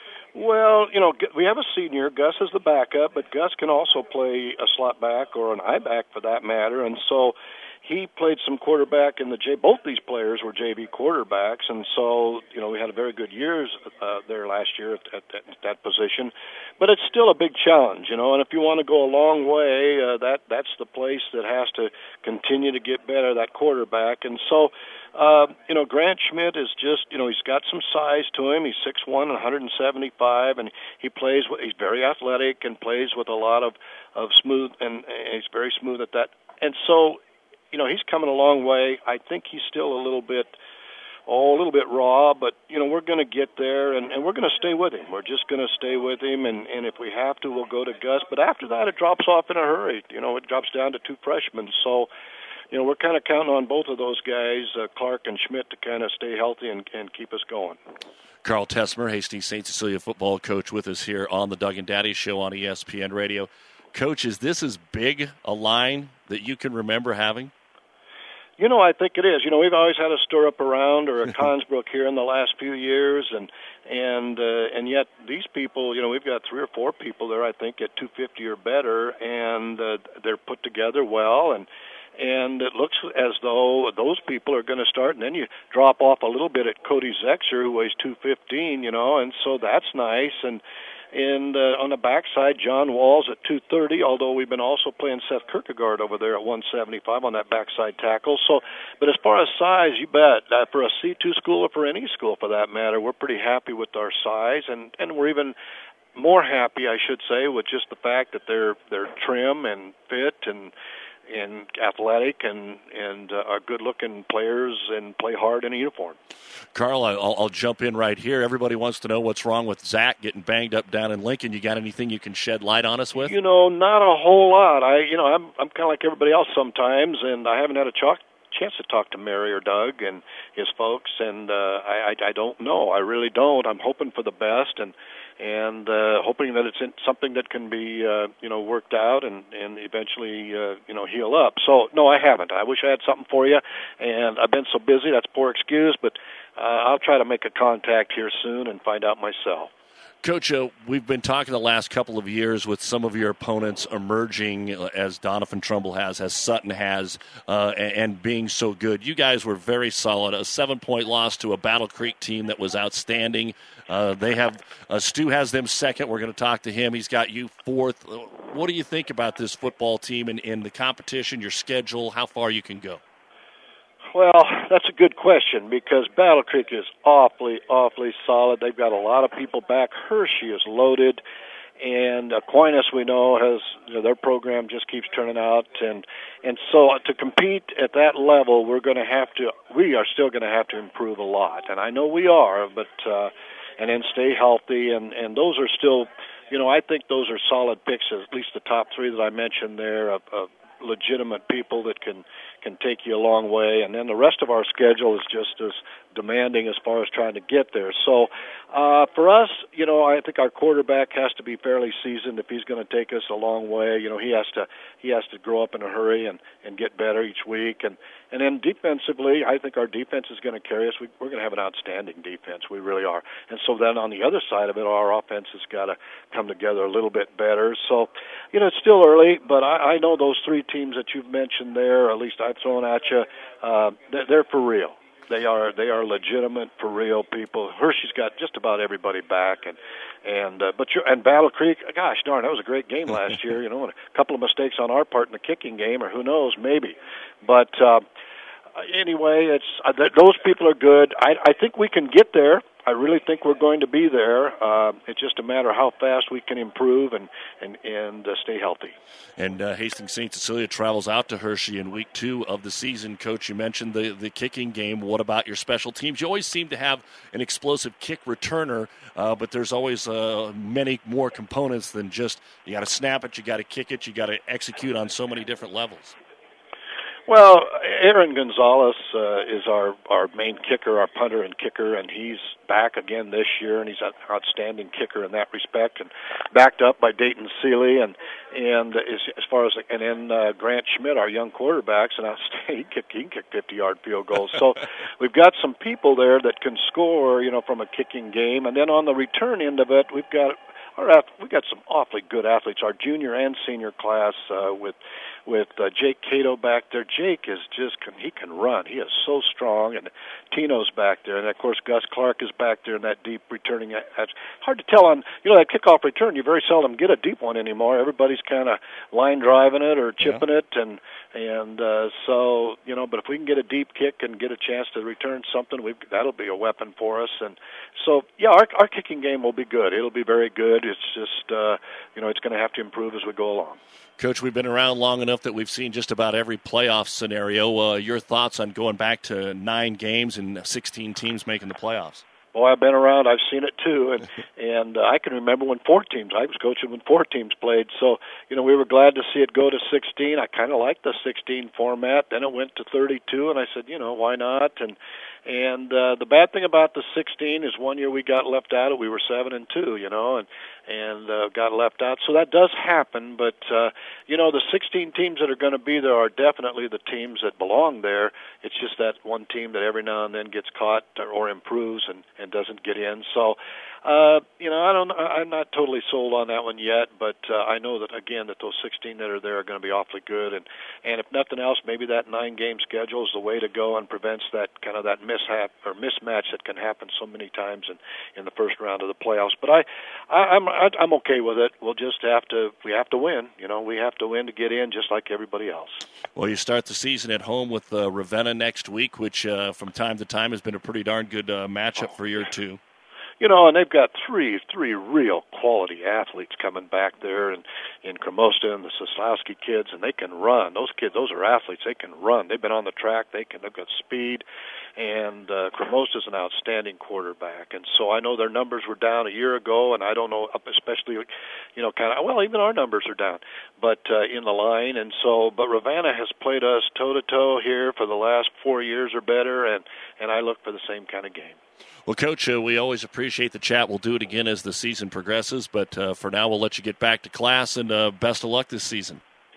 Well, you know, we have a senior. Gus is the backup, but Gus can also play a slot back or an I back for that matter. And so he played some quarterback in the J. Both these players were J V quarterbacks, and so you know we had a very good years uh, there last year at, at, at that position. But it's still a big challenge, you know. And if you want to go a long way, uh, that that's the place that has to continue to get better. That quarterback, and so. Uh, you know, Grant Schmidt is just, you know, he's got some size to him. He's six one and one seventy-five, and he plays, he's very athletic and plays with a lot of, of smooth, and, and he's very smooth at that. And so, you know, he's coming a long way. I think he's still a little bit, oh, a little bit raw, but, you know, we're going to get there, and, and we're going to stay with him. We're just going to stay with him, and, and if we have to, we'll go to Gus. But after that, it drops off in a hurry. You know, it drops down to two freshmen. So, you know, we're kind of counting on both of those guys, uh, Clark and Schmidt, to kind of stay healthy and, and keep us going. Carl Tessmer, Hastings Saint Cecilia football coach, with us here on the Doug and Daddy Show on E S P N Radio. Coach, is this as big a line that you can remember having? You know, I think it is. You know, we've always had a stir-up around or a Consbrook here in the last few years, and and uh, and yet these people, you know, we've got three or four people there, I think, at two fifty or better, and uh, they're put together well, and And it looks as though those people are going to start, and then you drop off a little bit at Cody Zexer, who weighs two fifteen, you know, and so that's nice. And and uh, on the backside, John Walls at two thirty, although we've been also playing Seth Kierkegaard over there at one seventy-five on that backside tackle. So, but as far as size, you bet, uh, for a C two school or for any school for that matter, we're pretty happy with our size, and, and we're even more happy, I should say, with just the fact that they're they're trim and fit and and athletic and and uh, are good-looking players and play hard in a uniform. Carl, I'll, I'll jump in right here. Everybody wants to know what's wrong with Zach getting banged up down in Lincoln. You got anything you can shed light on us with? You know, not a whole lot. I, you know, I'm I'm kind of like everybody else sometimes, and I haven't had a ch- chance to talk to Mary or Doug and his folks, and uh, I, I I don't know. I really don't. I'm hoping for the best, and. and uh, hoping that it's in something that can be, uh, you know, worked out and, and eventually, uh, you know, heal up. So, no, I haven't. I wish I had something for you, and I've been so busy. That's poor excuse, but uh, I'll try to make a contact here soon and find out myself. Coach, uh, we've been talking the last couple of years with some of your opponents emerging, as Doniphan Trumbull has, as Sutton has, uh, and, and being so good. You guys were very solid. A seven-point loss to a Battle Creek team that was outstanding. Uh, they have uh, Stu has them second. We're going to talk to him. He's got you fourth. What do you think about this football team and, and the competition, your schedule, how far you can go? Well, that's a good question because Battle Creek is awfully, awfully solid. They've got a lot of people back. Hershey is loaded, and Aquinas, we know, has you know, their program just keeps turning out, and and so to compete at that level, we're going to have to. We are still going to have to improve a lot, and I know we are, but uh, and then stay healthy, and and those are still, you know, I think those are solid picks. At least the top three that I mentioned there of, of legitimate people that can. can take you a long way, and then the rest of our schedule is just as demanding as far as trying to get there. So uh, for us, you know, I think our quarterback has to be fairly seasoned if he's going to take us a long way. You know, he has to he has to grow up in a hurry and, and get better each week. And, and then defensively, I think our defense is going to carry us. We, we're going to have an outstanding defense. We really are. And so then on the other side of it, our offense has got to come together a little bit better. So, you know, it's still early, but I, I know those three teams that you've mentioned there, at least I've thrown at you, uh, they're, they're for real. They are they are legitimate, for real people. Hershey's got just about everybody back, and and uh, but you're, and Battle Creek, gosh darn, that was a great game last year. You know, and a couple of mistakes on our part in the kicking game, or who knows, maybe. But uh, anyway, it's uh, th- those people are good. I, I think we can get there. I really think we're going to be there. Uh, it's just a matter of how fast we can improve and and, and uh, stay healthy. And uh, Hastings Saint Cecilia travels out to Hershey in week two of the season. Coach, you mentioned the, the kicking game. What about your special teams? You always seem to have an explosive kick returner, uh, but there's always uh, many more components than just you got to snap it, you got to kick it, you got to execute on so many different levels. Well, Aaron Gonzalez uh, is our, our main kicker, our punter and kicker, and he's back again this year, and he's an outstanding kicker in that respect, and backed up by Dayton Seeley, and and as, as far as and then uh, Grant Schmidt, our young quarterback's an outstanding kick. He can kick fifty-yard field goals. So we've got some people there that can score, you know, from a kicking game, and then on the return end of it, we've got. Our, we got some awfully good athletes. Our junior and senior class uh, with with uh, Jake Cato back there. Jake is just he can run. He is so strong, and Tino's back there, and of course Gus Clark is back there in that deep returning. It's hard to tell on you know that kickoff return. You very seldom get a deep one anymore. Everybody's kind of line driving it or chipping yeah. it, and and uh, so you know. But if we can get a deep kick and get a chance to return something, we that'll be a weapon for us. And so yeah, our our kicking game will be good. It'll be very good. It's just, uh, you know, it's going to have to improve as we go along. Coach, we've been around long enough that we've seen just about every playoff scenario. Uh, your thoughts on going back to nine games and sixteen teams making the playoffs? Well, I've been around. I've seen it too, and and uh, I can remember when four teams. I was coaching when four teams played. So you know, we were glad to see it go to sixteen. I kind of liked the sixteen format. Then it went to thirty-two, and I said, you know, why not? And and uh, the bad thing about the sixteen is one year we got left out. We were seven and two, you know, and and uh, got left out. So that does happen. But uh, you know, the sixteen teams that are going to be there are definitely the teams that belong there. It's just that one team that every now and then gets caught or, or improves and, and doesn't get in. So, uh, you know, I don't. I'm not totally sold on that one yet. But uh, I know that again that those sixteen that are there are going to be awfully good. And and if nothing else, maybe that nine game schedule is the way to go and prevents that kind of that mishap or mismatch that can happen so many times in, in the first round of the playoffs. But I, I I'm I, I'm okay with it. We'll just have to we have to win. You know, we have to win to get in, just like everybody else. Well, you start the season at home with uh, Ravenna next week, which uh, from time to time has been a pretty darn good uh, matchup for year two. You know, and they've got three three real quality athletes coming back there, and in Kremosta and the Soslowski kids, and they can run. Those kids, those are athletes. They can run. They've been on the track. They can. They've got speed, and uh, Kremosta's an outstanding quarterback. And so I know their numbers were down a year ago, and I don't know, especially, you know, kind of. Well, even our numbers are down, but uh, in the line. And so, but Ravenna has played us toe to toe here for the last four years or better, and and I look for the same kind of game. Well, Coach, uh, we always appreciate the chat. We'll do it again as the season progresses, but uh, for now we'll let you get back to class, and uh, best of luck this season.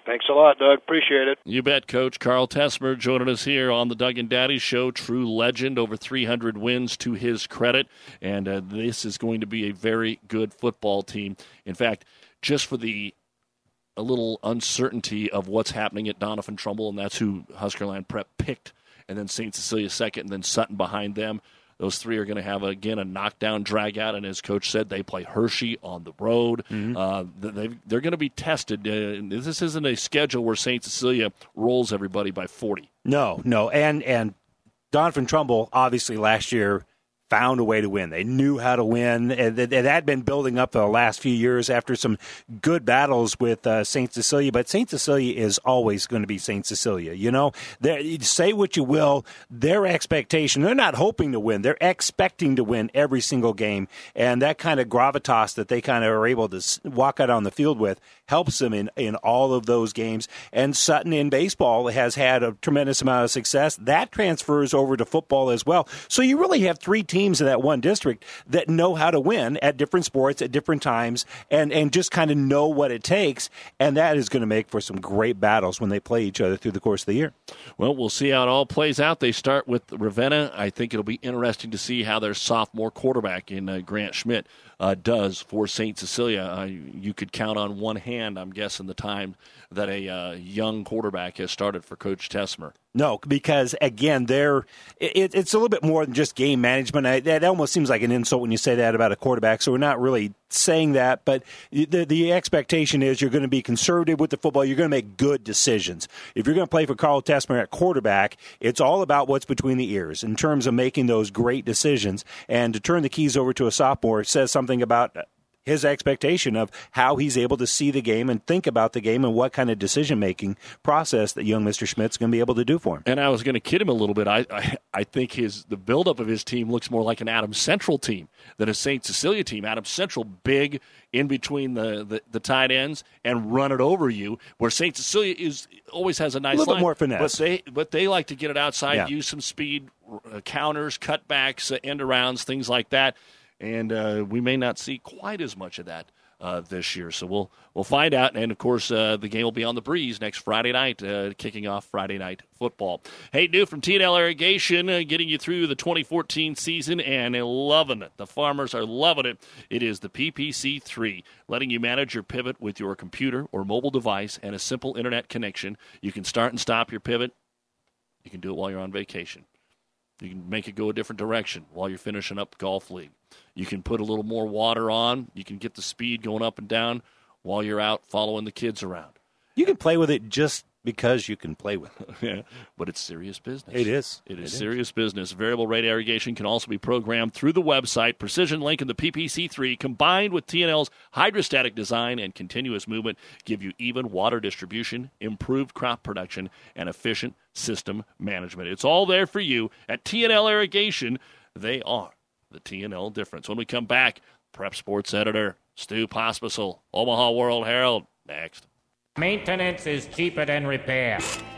Thanks a lot, Doug. Appreciate it. You bet, Coach. Carl Tessmer joining us here on the Doug and Daddy Show. True legend, over three hundred wins to his credit. And uh, this is going to be a very good football team. In fact, just for the a little uncertainty of what's happening at Doniphan Trumbull, and that's who Huskerland Prep picked, and then Saint Cecilia second, and then Sutton behind them. Those three are going to have, again, a knockdown drag-out, and as Coach said, they play Hershey on the road. Mm-hmm. Uh, they, they're going to be tested. Uh, this isn't a schedule where Saint Cecilia rolls everybody by forty. No, no, and and Doniphan Trumbull, obviously, last year found a way to win. They knew how to win, and that had been building up the last few years after some good battles with uh, Saint Cecilia. But Saint Cecilia is always going to be Saint Cecilia. You know, they're, say what you will, their expectation, they're not hoping to win. They're expecting to win every single game. And that kind of gravitas that they kind of are able to walk out on the field with helps them in, in all of those games. And Sutton in baseball has had a tremendous amount of success. That transfers over to football as well. So you really have three teams in that one district that know how to win at different sports at different times and, and just kind of know what it takes. And that is going to make for some great battles when they play each other through the course of the year. Well, we'll see how it all plays out. They start with Ravenna. I think it'll be interesting to see how their sophomore quarterback in uh, Grant Schmidt uh, does for Saint Cecilia. Uh, you could count on one hand, I'm guessing, the time that a uh, young quarterback has started for Coach Tessmer. No, because, again, they're it, it's a little bit more than just game management. I, that almost seems like an insult when you say that about a quarterback, so we're not really saying that. But the, the expectation is you're going to be conservative with the football. You're going to make good decisions. If you're going to play for Carl Tessmer at quarterback, it's all about what's between the ears in terms of making those great decisions. And to turn the keys over to a sophomore says something about his expectation of how he's able to see the game and think about the game and what kind of decision-making process that young Mister Schmidt's going to be able to do for him. And I was going to kid him a little bit. I I, I think his the buildup of his team looks more like an Adams Central team than a Saint Cecilia team. Adams Central, big in between the, the, the tight ends and run it over you, where Saint Cecilia is always has a nice a little line. bit more finesse. But they, but they like to get it outside, yeah. use some speed, uh, counters, cutbacks, uh, end-arounds, things like that. And uh, we may not see quite as much of that uh, this year. So we'll we'll find out. And, of course, uh, the game will be on the breeze next Friday night, uh, kicking off Friday night football. Hey, new from T and L Irrigation, uh, getting you through the twenty fourteen season and loving it. The farmers are loving it. It is the P P C three, letting you manage your pivot with your computer or mobile device and a simple internet connection. You can start and stop your pivot. You can do it while you're on vacation. You can make it go a different direction while you're finishing up Golf League. You can put a little more water on. You can get the speed going up and down while you're out following the kids around. You can play with it just because you can play with it. Yeah, but it's serious business. It is. It is it serious is. business. Variable rate irrigation can also be programmed through the website. Precision Link and the P P C three, combined with T and L's hydrostatic design and continuous movement, give you even water distribution, improved crop production, and efficient system management. It's all there for you at T and L Irrigation. They are the T and L difference. When we come back, Prep Sports Editor Stu Pospisil, Omaha World Herald, next. Maintenance is cheaper than repair.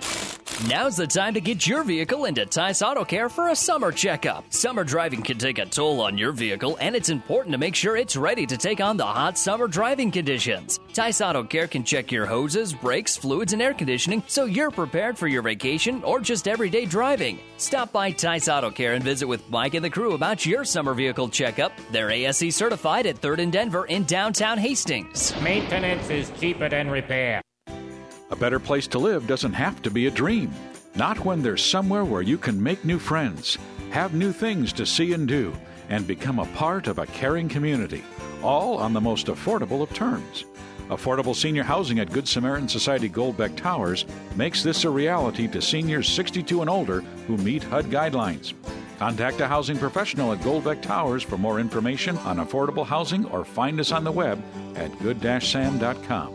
Now's the time to get your vehicle into Tice Auto Care for a summer checkup. Summer driving can take a toll on your vehicle, and it's important to make sure it's ready to take on the hot summer driving conditions. Tice Auto Care can check your hoses, brakes, fluids, and air conditioning so you're prepared for your vacation or just everyday driving. Stop by Tice Auto Care and visit with Mike and the crew about your summer vehicle checkup. They're A S E certified at third and Denver in downtown Hastings. Maintenance is cheaper than repair. A better place to live doesn't have to be a dream. Not when there's somewhere where you can make new friends, have new things to see and do, and become a part of a caring community, all on the most affordable of terms. Affordable senior housing at Good Samaritan Society Goldbeck Towers makes this a reality to seniors sixty-two and older who meet H U D guidelines. Contact a housing professional at Goldbeck Towers for more information on affordable housing or find us on the web at good dash sam dot com.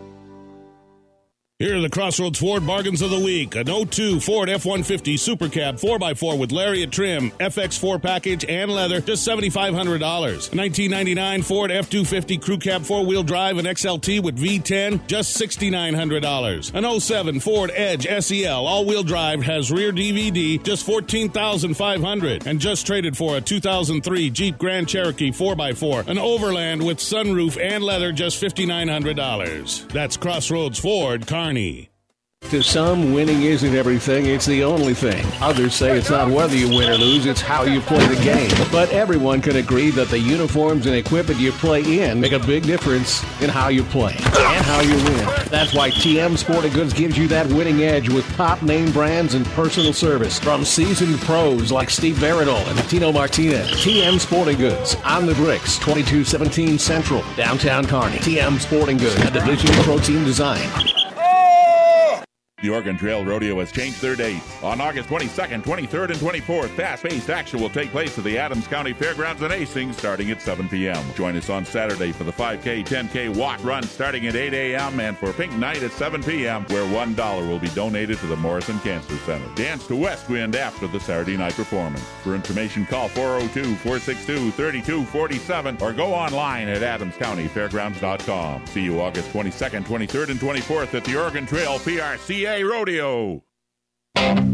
Here are the Crossroads Ford bargains of the week. An oh two Ford F one fifty Super Cab four by four with lariat trim, F X four package, and leather, just seven thousand five hundred dollars. A nineteen ninety-nine Ford F two fifty Crew Cab four-wheel drive and X L T with V ten, just six thousand nine hundred dollars. An oh seven Ford Edge S E L all-wheel drive has rear D V D, just fourteen thousand five hundred dollars. And just traded for a two thousand three Jeep Grand Cherokee four by four, an Overland with sunroof and leather, just five thousand nine hundred dollars. That's Crossroads Ford, Kearney. To some, winning isn't everything, it's the only thing. Others say it's not whether you win or lose, it's how you play the game. But everyone can agree that the uniforms and equipment you play in make a big difference in how you play and how you win. That's why T M Sporting Goods gives you that winning edge with top name brands and personal service from seasoned pros like Steve Veridol and Tino Martinez. T M Sporting Goods on the bricks, twenty-two seventeen Central, downtown Kearney. T M Sporting Goods, a division of Protein Design. The Oregon Trail Rodeo has changed their date. On August twenty-second, twenty-third, and twenty-fourth, fast-paced action will take place at the Adams County Fairgrounds in Hastings starting at seven p.m. Join us on Saturday for the five K, ten K walk run starting at eight a.m. and for Pink Night at seven p.m. where one dollar will be donated to the Morrison Cancer Center. Dance to West Wind after the Saturday night performance. For information, call four oh two, four six two, three two four seven or go online at adams county fairgrounds dot com. See you August twenty-second, twenty-third, and twenty-fourth at the Oregon Trail P R C A Rodeo. Doug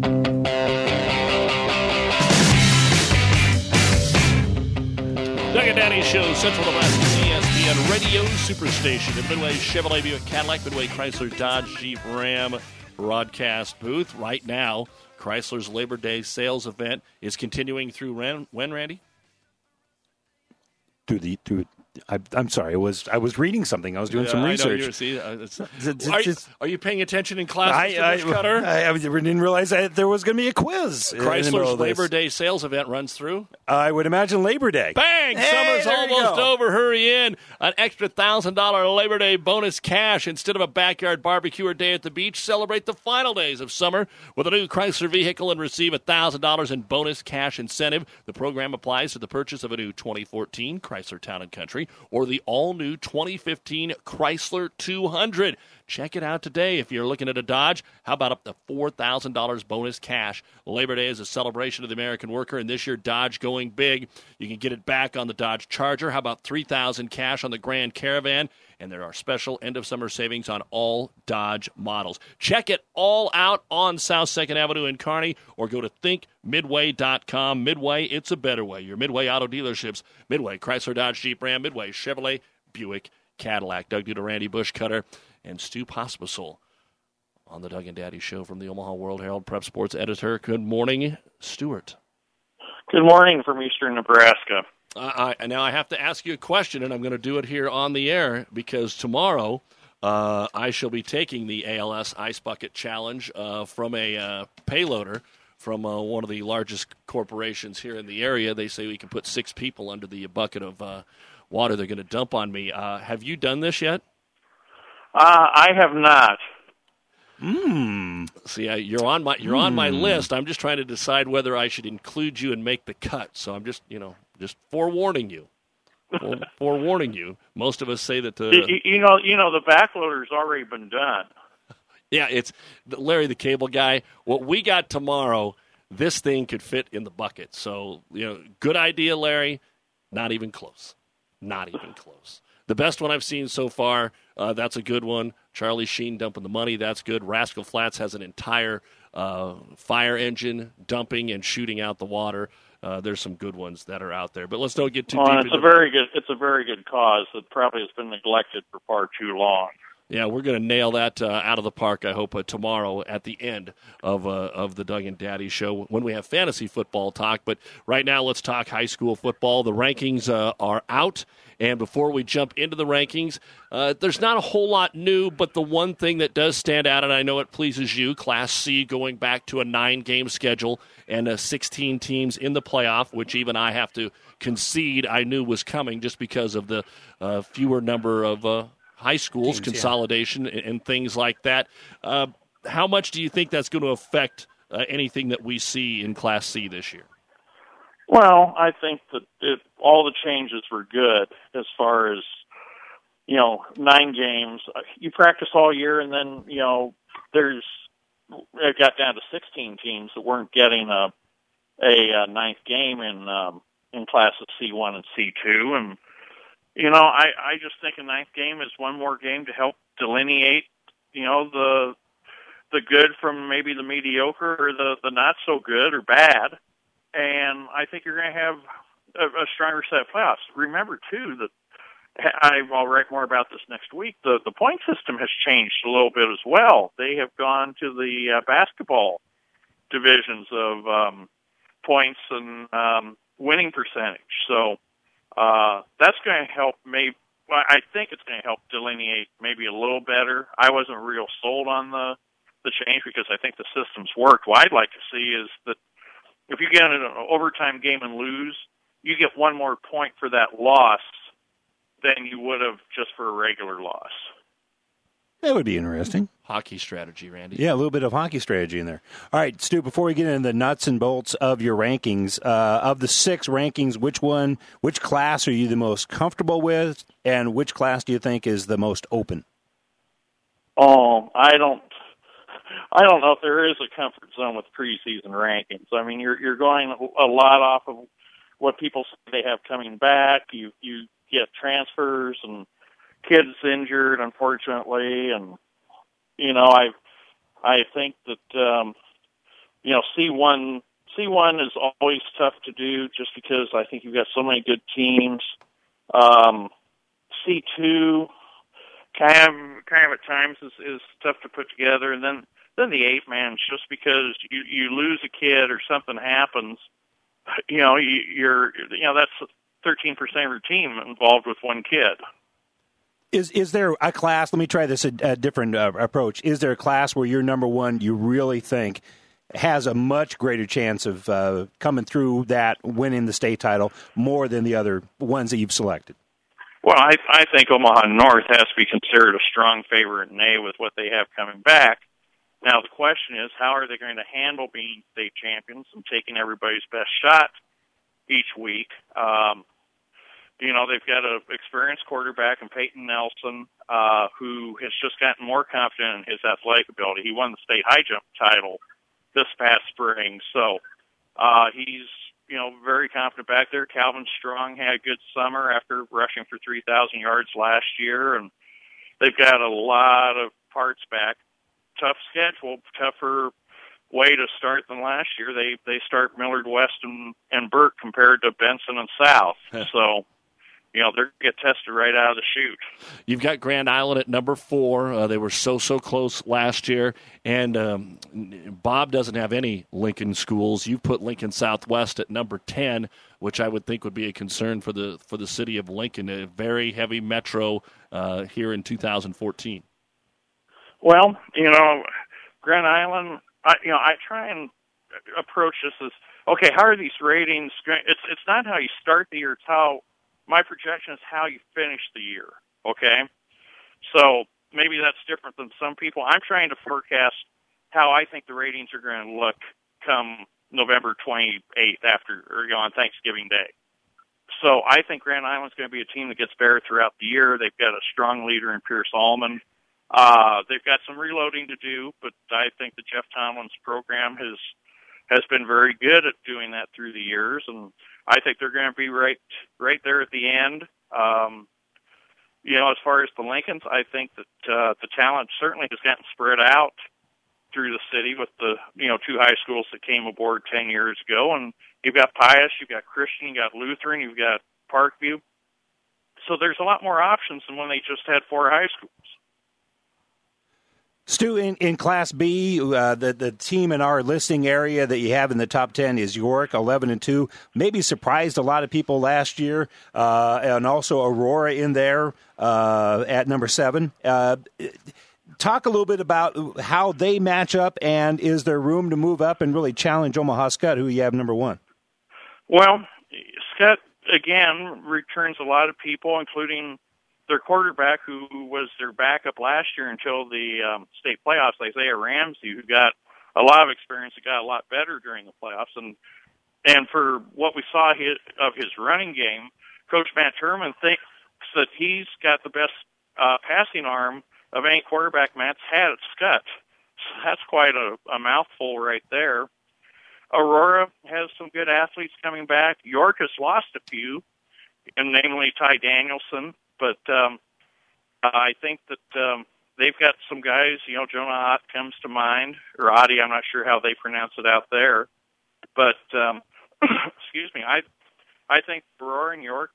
and Daddy Show, Central Nebraska's E S P N Radio Superstation at Midway Chevrolet Buick Cadillac, Midway Chrysler Dodge Jeep Ram broadcast booth. Right now, Chrysler's Labor Day sales event is continuing through Ran- when, Randy? Through the through. I, I'm sorry. I was I was reading something. I was doing yeah, some I research. Know you're, see, uh, it's, It's- it's are, just- are you paying attention in class, I, Mister I, Bushcutter? I, I didn't realize that there was going to be a quiz. in the middle Chrysler's of this. Labor Day sales event runs through. I would imagine Labor Day. Bang! Hey, Summer's there you almost go. over. Hurry in. An extra one thousand dollars Labor Day bonus cash instead of a backyard barbecue or day at the beach. Celebrate the final days of summer with a new Chrysler vehicle and receive one thousand dollars in bonus cash incentive. The program applies to the purchase of a new twenty fourteen Chrysler Town and Country or the all-new twenty fifteen Chrysler two hundred. Check it out today. If you're looking at a Dodge, how about up to four thousand dollars bonus cash? Labor Day is a celebration of the American worker, and this year Dodge going big. You can get it back on the Dodge Charger. How about three thousand dollars cash on the Grand Caravan? And there are special end-of-summer savings on all Dodge models. Check it all out on South second Avenue in Kearney, or go to think midway dot com. Midway, it's a better way. Your Midway Auto dealerships, Midway, Chrysler, Dodge, Jeep, Ram, Midway, Chevrolet, Buick, Cadillac. Doug Duda, Randy Bushcutter, and Stu Pospisil on the Doug and Daddy Show from the Omaha World Herald Prep Sports Editor. Good morning, Stuart. Good morning from eastern Nebraska. Uh, I, now I have to ask you a question, and I'm going to do it here on the air because tomorrow uh, I shall be taking the A L S Ice Bucket Challenge uh, from a uh, payloader from uh, one of the largest corporations here in the area. They say we can put six people under the bucket of uh, water they're going to dump on me. Uh, have you done this yet? Uh, I have not. Hmm. See, I, you're on my you're on my list. I'm just trying to decide whether I should include you and make the cut. So I'm just you know just forewarning you, Fore, forewarning you. Most of us say that the you, you know you know the backloader's already been done. yeah, it's Larry the Cable Guy. What we got tomorrow, this thing could fit in the bucket. So you know, good idea, Larry. Not even close. Not even close. The best one I've seen so far, uh, that's a good one. Charlie Sheen dumping the money, that's good. Rascal Flats has an entire uh, fire engine dumping and shooting out the water. Uh, there's some good ones that are out there. But let's don't get too well, deep it's into a very good it's a very good cause that probably has been neglected for far too long. Yeah, we're going to nail that uh, out of the park, I hope, uh, tomorrow at the end of uh, of the Doug and Daddy Show when we have fantasy football talk. But right now, let's talk high school football. The rankings uh, are out. And before we jump into the rankings, uh, there's not a whole lot new, but the one thing that does stand out, and I know it pleases you, Class C going back to a nine-game schedule and uh, sixteen teams in the playoff, which even I have to concede I knew was coming just because of the uh, fewer number of uh, high schools, Teams, consolidation, yeah. and, and things like that. Uh, how much do you think that's going to affect uh, anything that we see in Class C this year? Well, I think that it, all the changes were good as far as, you know, nine games. You practice all year, and then, you know, there's it got down to sixteen teams that weren't getting a a, a ninth game in um, in classes C one and C two. And, you know, I, I just think a ninth game is one more game to help delineate, you know, the the good from maybe the mediocre or the, the not so good or bad. And I think you're going to have a, a stronger set of playoffs. Remember, too, that I, I'll write more about this next week. The the point system has changed a little bit as well. They have gone to the uh, basketball divisions of um, points and um, winning percentage. So uh, that's going to help. Maybe well, I think it's going to help delineate maybe a little better. I wasn't real sold on the the change because I think the system's worked. What I'd like to see is that if you get in an overtime game and lose, you get one more point for that loss than you would have just for a regular loss. That would be interesting. Hockey strategy, Randy. Yeah, a little bit of hockey strategy in there. All right, Stu, before we get into the nuts and bolts of your rankings, uh, of the six rankings, which one, which class are you the most comfortable with, and which class do you think is the most open? Oh, I don't I don't know if there is a comfort zone with preseason rankings. I mean, you're you're going a lot off of what people say they have coming back. You you get transfers and kids injured, unfortunately, and you know, I I think that um, you know C one C one is always tough to do just because I think you've got so many good teams. Um, C two kind of kind of at times is, is tough to put together, and then then the eight man just because you you lose a kid or something happens, you know you, you're you know that's thirteen percent of your team involved with one kid. Is is there a class? Let me try this a, a different uh, approach. Is there a class where your number one you really think has a much greater chance of uh, coming through that, winning the state title more than the other ones that you've selected? Well, I I think Omaha North has to be considered a strong favorite in A with what they have coming back. Now the question is, how are they going to handle being state champions and taking everybody's best shot each week? Um, You know, they've got an experienced quarterback in Peyton Nelson, uh, who has just gotten more confident in his athletic ability. He won the state high jump title this past spring. So uh, he's, you know, very confident back there. Calvin Strong had a good summer after rushing for three thousand yards last year. And they've got a lot of parts back. Tough schedule, tougher way to start than last year. They they start Millard West and, and Burke compared to Benson and South. So, you know, they're going to get tested right out of the chute. You've got Grand Island at number four. Uh, they were so, so close last year. And um, Bob doesn't have any Lincoln schools. You put Lincoln Southwest at number ten, which I would think would be a concern for the for the city of Lincoln, a very heavy metro uh, here in two thousand fourteen. Well, you know, Grand Island, I, you know, I try and approach this as, okay, how are these ratings? It's it's not how you start the year, it's how, my projection is how you finish the year, okay? So maybe that's different than some people. I'm trying to forecast how I think the ratings are going to look come November twenty-eighth after, or, you know, on Thanksgiving Day. So I think Grand Island's going to be a team that gets better throughout the year. They've got a strong leader in Pierce Allman. Uh, they've got some reloading to do, but I think that Jeff Tomlin's program has has been very good at doing that through the years, and I think they're going to be right right there at the end. Um, you know, as far as the Lincolns, I think that uh, the talent certainly has gotten spread out through the city with the, you know, two high schools that came aboard ten years ago, and you've got Pius, you've got Christian, you've got Lutheran, you've got Parkview. So there's a lot more options than when they just had four high schools. Stu, in, in Class B, uh, the the team in our listing area that you have in the top ten is York, eleven and two. Maybe surprised a lot of people last year, uh, and also Aurora in there uh, at number seven. Uh, talk a little bit about how they match up, and is there room to move up and really challenge Omaha Skutt, who you have number one? Well, Skutt again returns a lot of people, including their quarterback, who was their backup last year until the um, state playoffs, Isaiah Ramsey, who got a lot of experience and got a lot better during the playoffs. And and for what we saw his, of his running game, Coach Matt Turman thinks that he's got the best uh, passing arm of any quarterback Matt's had at Skutt. So that's quite a, a mouthful right there. Aurora has some good athletes coming back. York has lost a few, and namely Ty Danielson. But um, I think that um, they've got some guys, you know, Jonah Ott comes to mind, or Oddie, I'm not sure how they pronounce it out there. But, um, excuse me, I I think Aurora and York,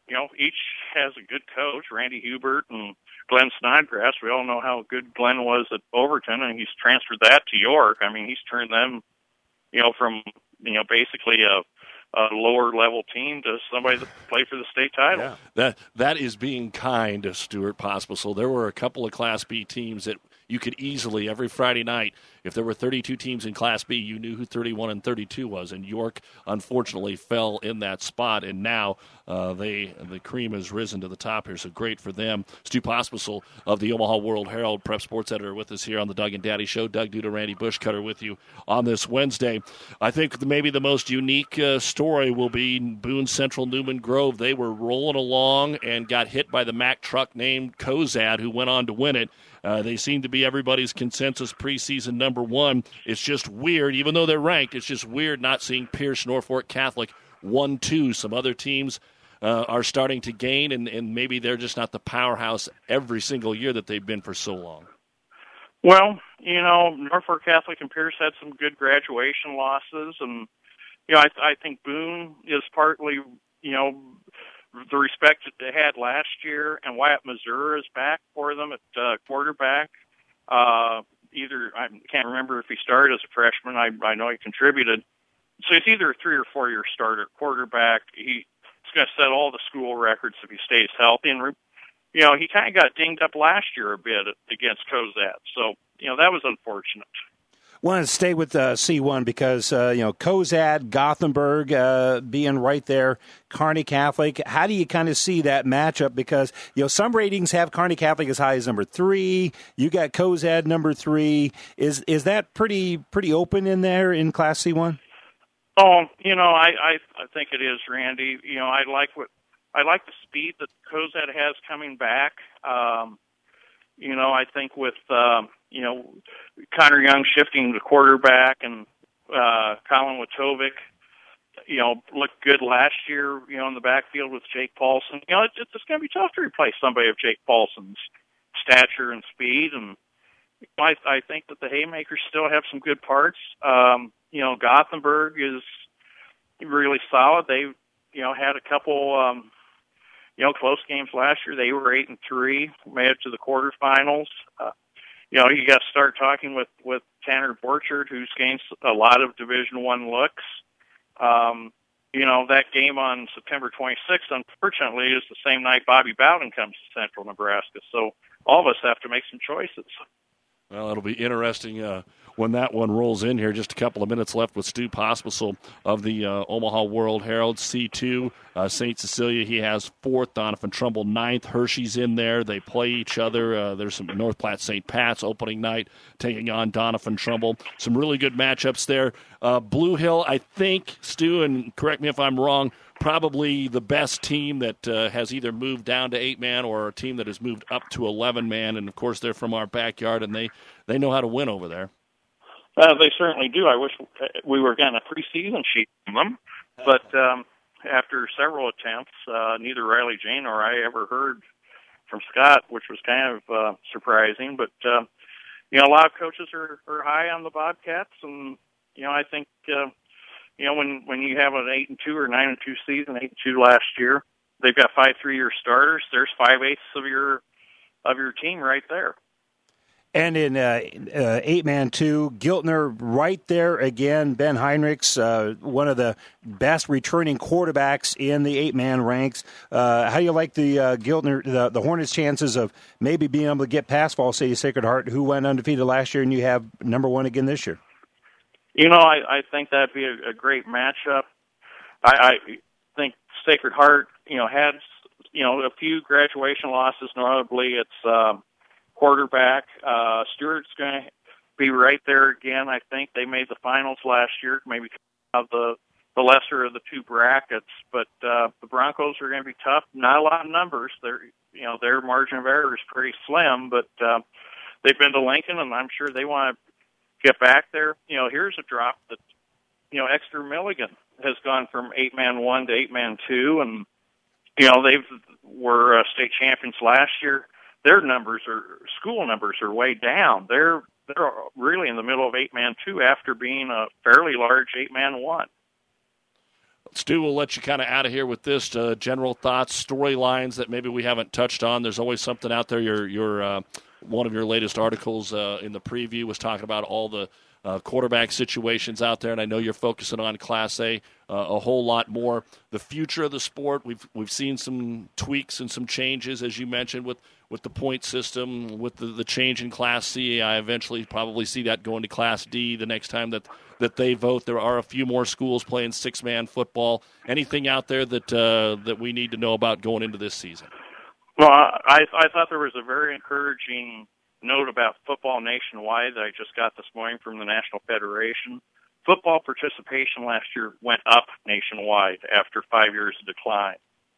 you know, each has a good coach, Randy Hubert and Glenn Snodgrass. We all know how good Glenn was at Overton, and he's transferred that to York. I mean, he's turned them, you know, from, you know, basically a, a lower level team to somebody that played for the state title. Yeah. That that is being kind to Stuart Pospisil. There were a couple of Class B teams that you could easily, every Friday night, if there were thirty-two teams in Class B, you knew who thirty-one and thirty-two was. And York, unfortunately, fell in that spot. And now uh, they the cream has risen to the top here, so great for them. Stu Pospisil of the Omaha World Herald, Prep Sports Editor, with us here on the Doug and Daddy Show. Doug Duda, Randy Bushcutter with you on this Wednesday. I think maybe the most unique uh, story will be Boone Central Newman Grove. They were rolling along and got hit by the Mack truck named Kozad, who went on to win it. Uh, they seem to be everybody's consensus preseason number one. It's just weird, even though they're ranked, it's just weird not seeing Pierce Norfolk Catholic one two. Some other teams uh, are starting to gain, and, and maybe they're just not the powerhouse every single year that they've been for so long. Well, you know, Norfolk Catholic and Pierce had some good graduation losses, and, you know, I, I think Boone is partly, you know, the respect that they had last year, and Wyatt Mazur is back for them at uh, quarterback. Uh, either, I can't remember if he started as a freshman. I, I know he contributed. So he's either a three or four year starter at quarterback. He, he's going to set all the school records if he stays healthy. And, you know, he kind of got dinged up last year a bit against Kozad. So, you know, that was unfortunate. Want to stay with uh, C one because, uh, you know, Kozad, Gothenburg uh, being right there, Kearney Catholic. How do you kind of see that matchup? Because, you know, some ratings have Kearney Catholic as high as number three. You got Kozad number three. Is is that pretty pretty open in there in Class C one? Oh, you know, I, I, I think it is, Randy. You know, I like what I like the speed that Kozad has coming back. Um, you know, I think with um, you know, Connor Young shifting to quarterback and uh, Colin Watovic, you know, looked good last year, you know, in the backfield with Jake Paulson. You know, it's, it's going to be tough to replace somebody of Jake Paulson's stature and speed. And I, I think that the Haymakers still have some good parts. Um, you know, Gothenburg is really solid. They, you know, had a couple, um, you know, close games last year. They were eight and three, made it to the quarterfinals. Uh, You know, you got to start talking with, with Tanner Borchard, who's gained a lot of Division One looks. Um, you know, that game on September twenty-sixth, unfortunately, is the same night Bobby Bowden comes to Central Nebraska. So all of us have to make some choices. Well, it'll be interesting uh, when that one rolls in here. Just a couple of minutes left with Stu Pospisil of the uh, Omaha World Herald, C two. Uh, Saint Cecilia, he has fourth. Donovan Trumbull, ninth. Hershey's in there. They play each other. Uh, there's some North Platte Saint Pat's opening night taking on Donovan Trumbull. Some really good matchups there. Uh, Blue Hill, I think, Stu, and correct me if I'm wrong, probably the best team that uh, has either moved down to eight-man or a team that has moved up to eleven-man. And, of course, they're from our backyard, and they, they know how to win over there. Uh, they certainly do. I wish we were getting a preseason sheet from them. But um, after several attempts, uh, neither Riley Jane or I ever heard from Scott, which was kind of uh, surprising. But, uh, you know, a lot of coaches are, are high on the Bobcats, and, you know, I think uh, – you know, when, when you have an eight and two or nine and two season, eight and two last year, they've got five three-year starters. There's five eighths of your of your team right there. And in uh, uh, eight-man two, Giltner right there again. Ben Heinrichs, uh, one of the best returning quarterbacks in the eight-man ranks. Uh, how do you like the uh, Giltner, the, the Hornets' chances of maybe being able to get past Fall City Sacred Heart, who went undefeated last year, and you have number one again this year? You know, I, I think that'd be a, a great matchup. I, I think Sacred Heart, you know, had, you know, a few graduation losses. Notably, it's uh, quarterback. Uh, Stewart's going to be right there again. I think they made the finals last year, maybe of the the lesser of the two brackets. But uh, the Broncos are going to be tough. Not a lot of numbers. They're, you know, their margin of error is pretty slim. But uh, they've been to Lincoln, and I'm sure they want to get back there. You know, here's a drop that, you know, Exeter Milligan has gone from eight-man one to eight-man two, and, you know, they were uh, state champions last year. Their numbers are, school numbers are way down. They're they're really in the middle of eight-man two after being a fairly large eight-man one. Stu, we'll let you kind of out of here with this. Uh, general thoughts, storylines that maybe we haven't touched on. There's always something out there. Your, your uh, one of your latest articles uh, in the preview was talking about all the uh, quarterback situations out there, and I know you're focusing on Class A uh, a whole lot more. The future of the sport, we've we've seen some tweaks and some changes, as you mentioned, with, with the point system, with the, the change in Class C. I eventually probably see that going to Class D the next time that, that they vote. There are a few more schools playing six-man football. Anything out there that uh, that we need to know about going into this season? Well, I, I thought there was a very encouraging note about football nationwide that I just got this morning from the National Federation. Football participation last year went up nationwide after five years of decline.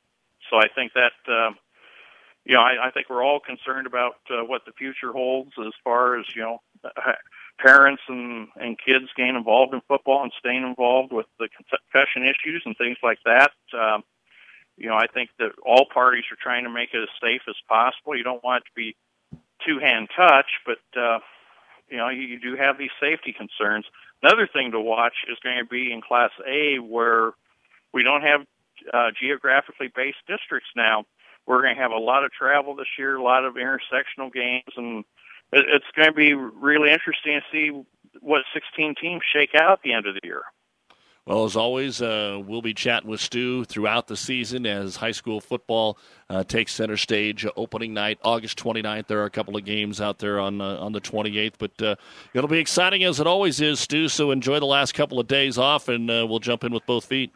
So I think that, uh, you know, I, I think we're all concerned about uh, what the future holds as far as, you know, parents and, and kids getting involved in football and staying involved with the concussion issues and things like that. Um, you know, I think that all parties are trying to make it as safe as possible. You don't want it to be two-hand touch, but, uh, you know, you, you do have these safety concerns. Another thing to watch is going to be in Class A, where we don't have uh, geographically based districts now. We're going to have a lot of travel this year, a lot of intersectional games, and it, it's going to be really interesting to see what sixteen teams shake out at the end of the year. Well, as always, uh, we'll be chatting with Stu throughout the season as high school football uh, takes center stage. Uh, opening night, August twenty-ninth. There are a couple of games out there on uh, on the twenty-eighth, but uh, it'll be exciting as it always is, Stu. So enjoy the last couple of days off, and uh, we'll jump in with both feet.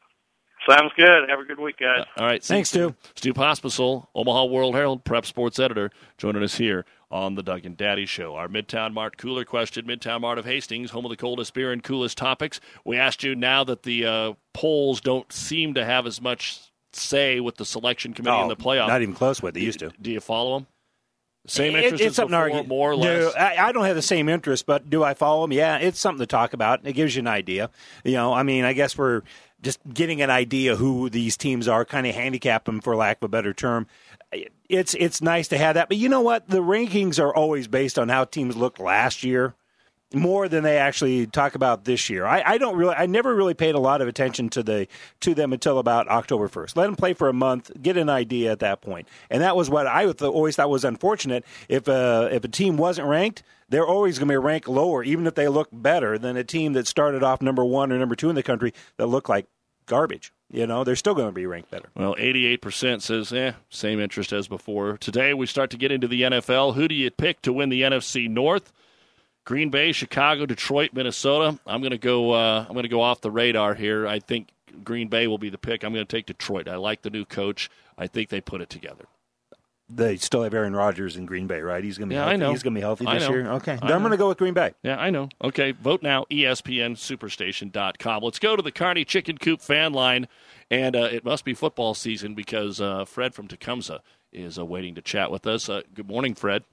Sounds good. Have a good week, guys. Uh, all right. Thanks, Stu. Stu Pospisil, Omaha World Herald, Prep Sports Editor, joining us here on the Doug and Daddy Show. Our Midtown Mart cooler question, Midtown Mart of Hastings, home of the coldest beer and coolest topics. We asked you, now that the uh, polls don't seem to have as much say with the selection committee oh, in the playoff. Not even close with they used to. Do you follow them? Same it, interest it's as before, argue. more or less? No, I, I don't have the same interest, but do I follow them? Yeah, it's something to talk about. It gives you an idea. You know, I mean, I guess we're just getting an idea who these teams are, kind of handicap them, for lack of a better term. It's it's nice to have that. But you know what? The rankings are always based on how teams looked last year, more than they actually talk about this year. I, I don't really, I never really paid a lot of attention to the to them until about October first. Let them play for a month, get an idea at that point, and that was what I always thought was unfortunate. If a if a team wasn't ranked, they're always going to be ranked lower, even if they look better than a team that started off number one or number two in the country that looked like garbage. You know, they're still going to be ranked better. Well, eighty-eight percent says, eh, same interest as before. Today we start to get into the N F L. Who do you pick to win the N F C North? Green Bay, Chicago, Detroit, Minnesota. I'm going to go. Uh, I'm going to go off the radar here. I think Green Bay will be the pick. I'm going to take Detroit. I like the new coach. I think they put it together. They still have Aaron Rodgers in Green Bay, right? He's going to be yeah, healthy. I know. He's going to be healthy I this know. year. Okay, I then I'm know. going to go with Green Bay. Yeah, I know. Okay, vote now. E S P N Superstation dot com. Let's go to the Kearney Chicken Coop fan line, and uh, it must be football season because uh, Fred from Tecumseh is uh, waiting to chat with us. Uh, good morning, Fred.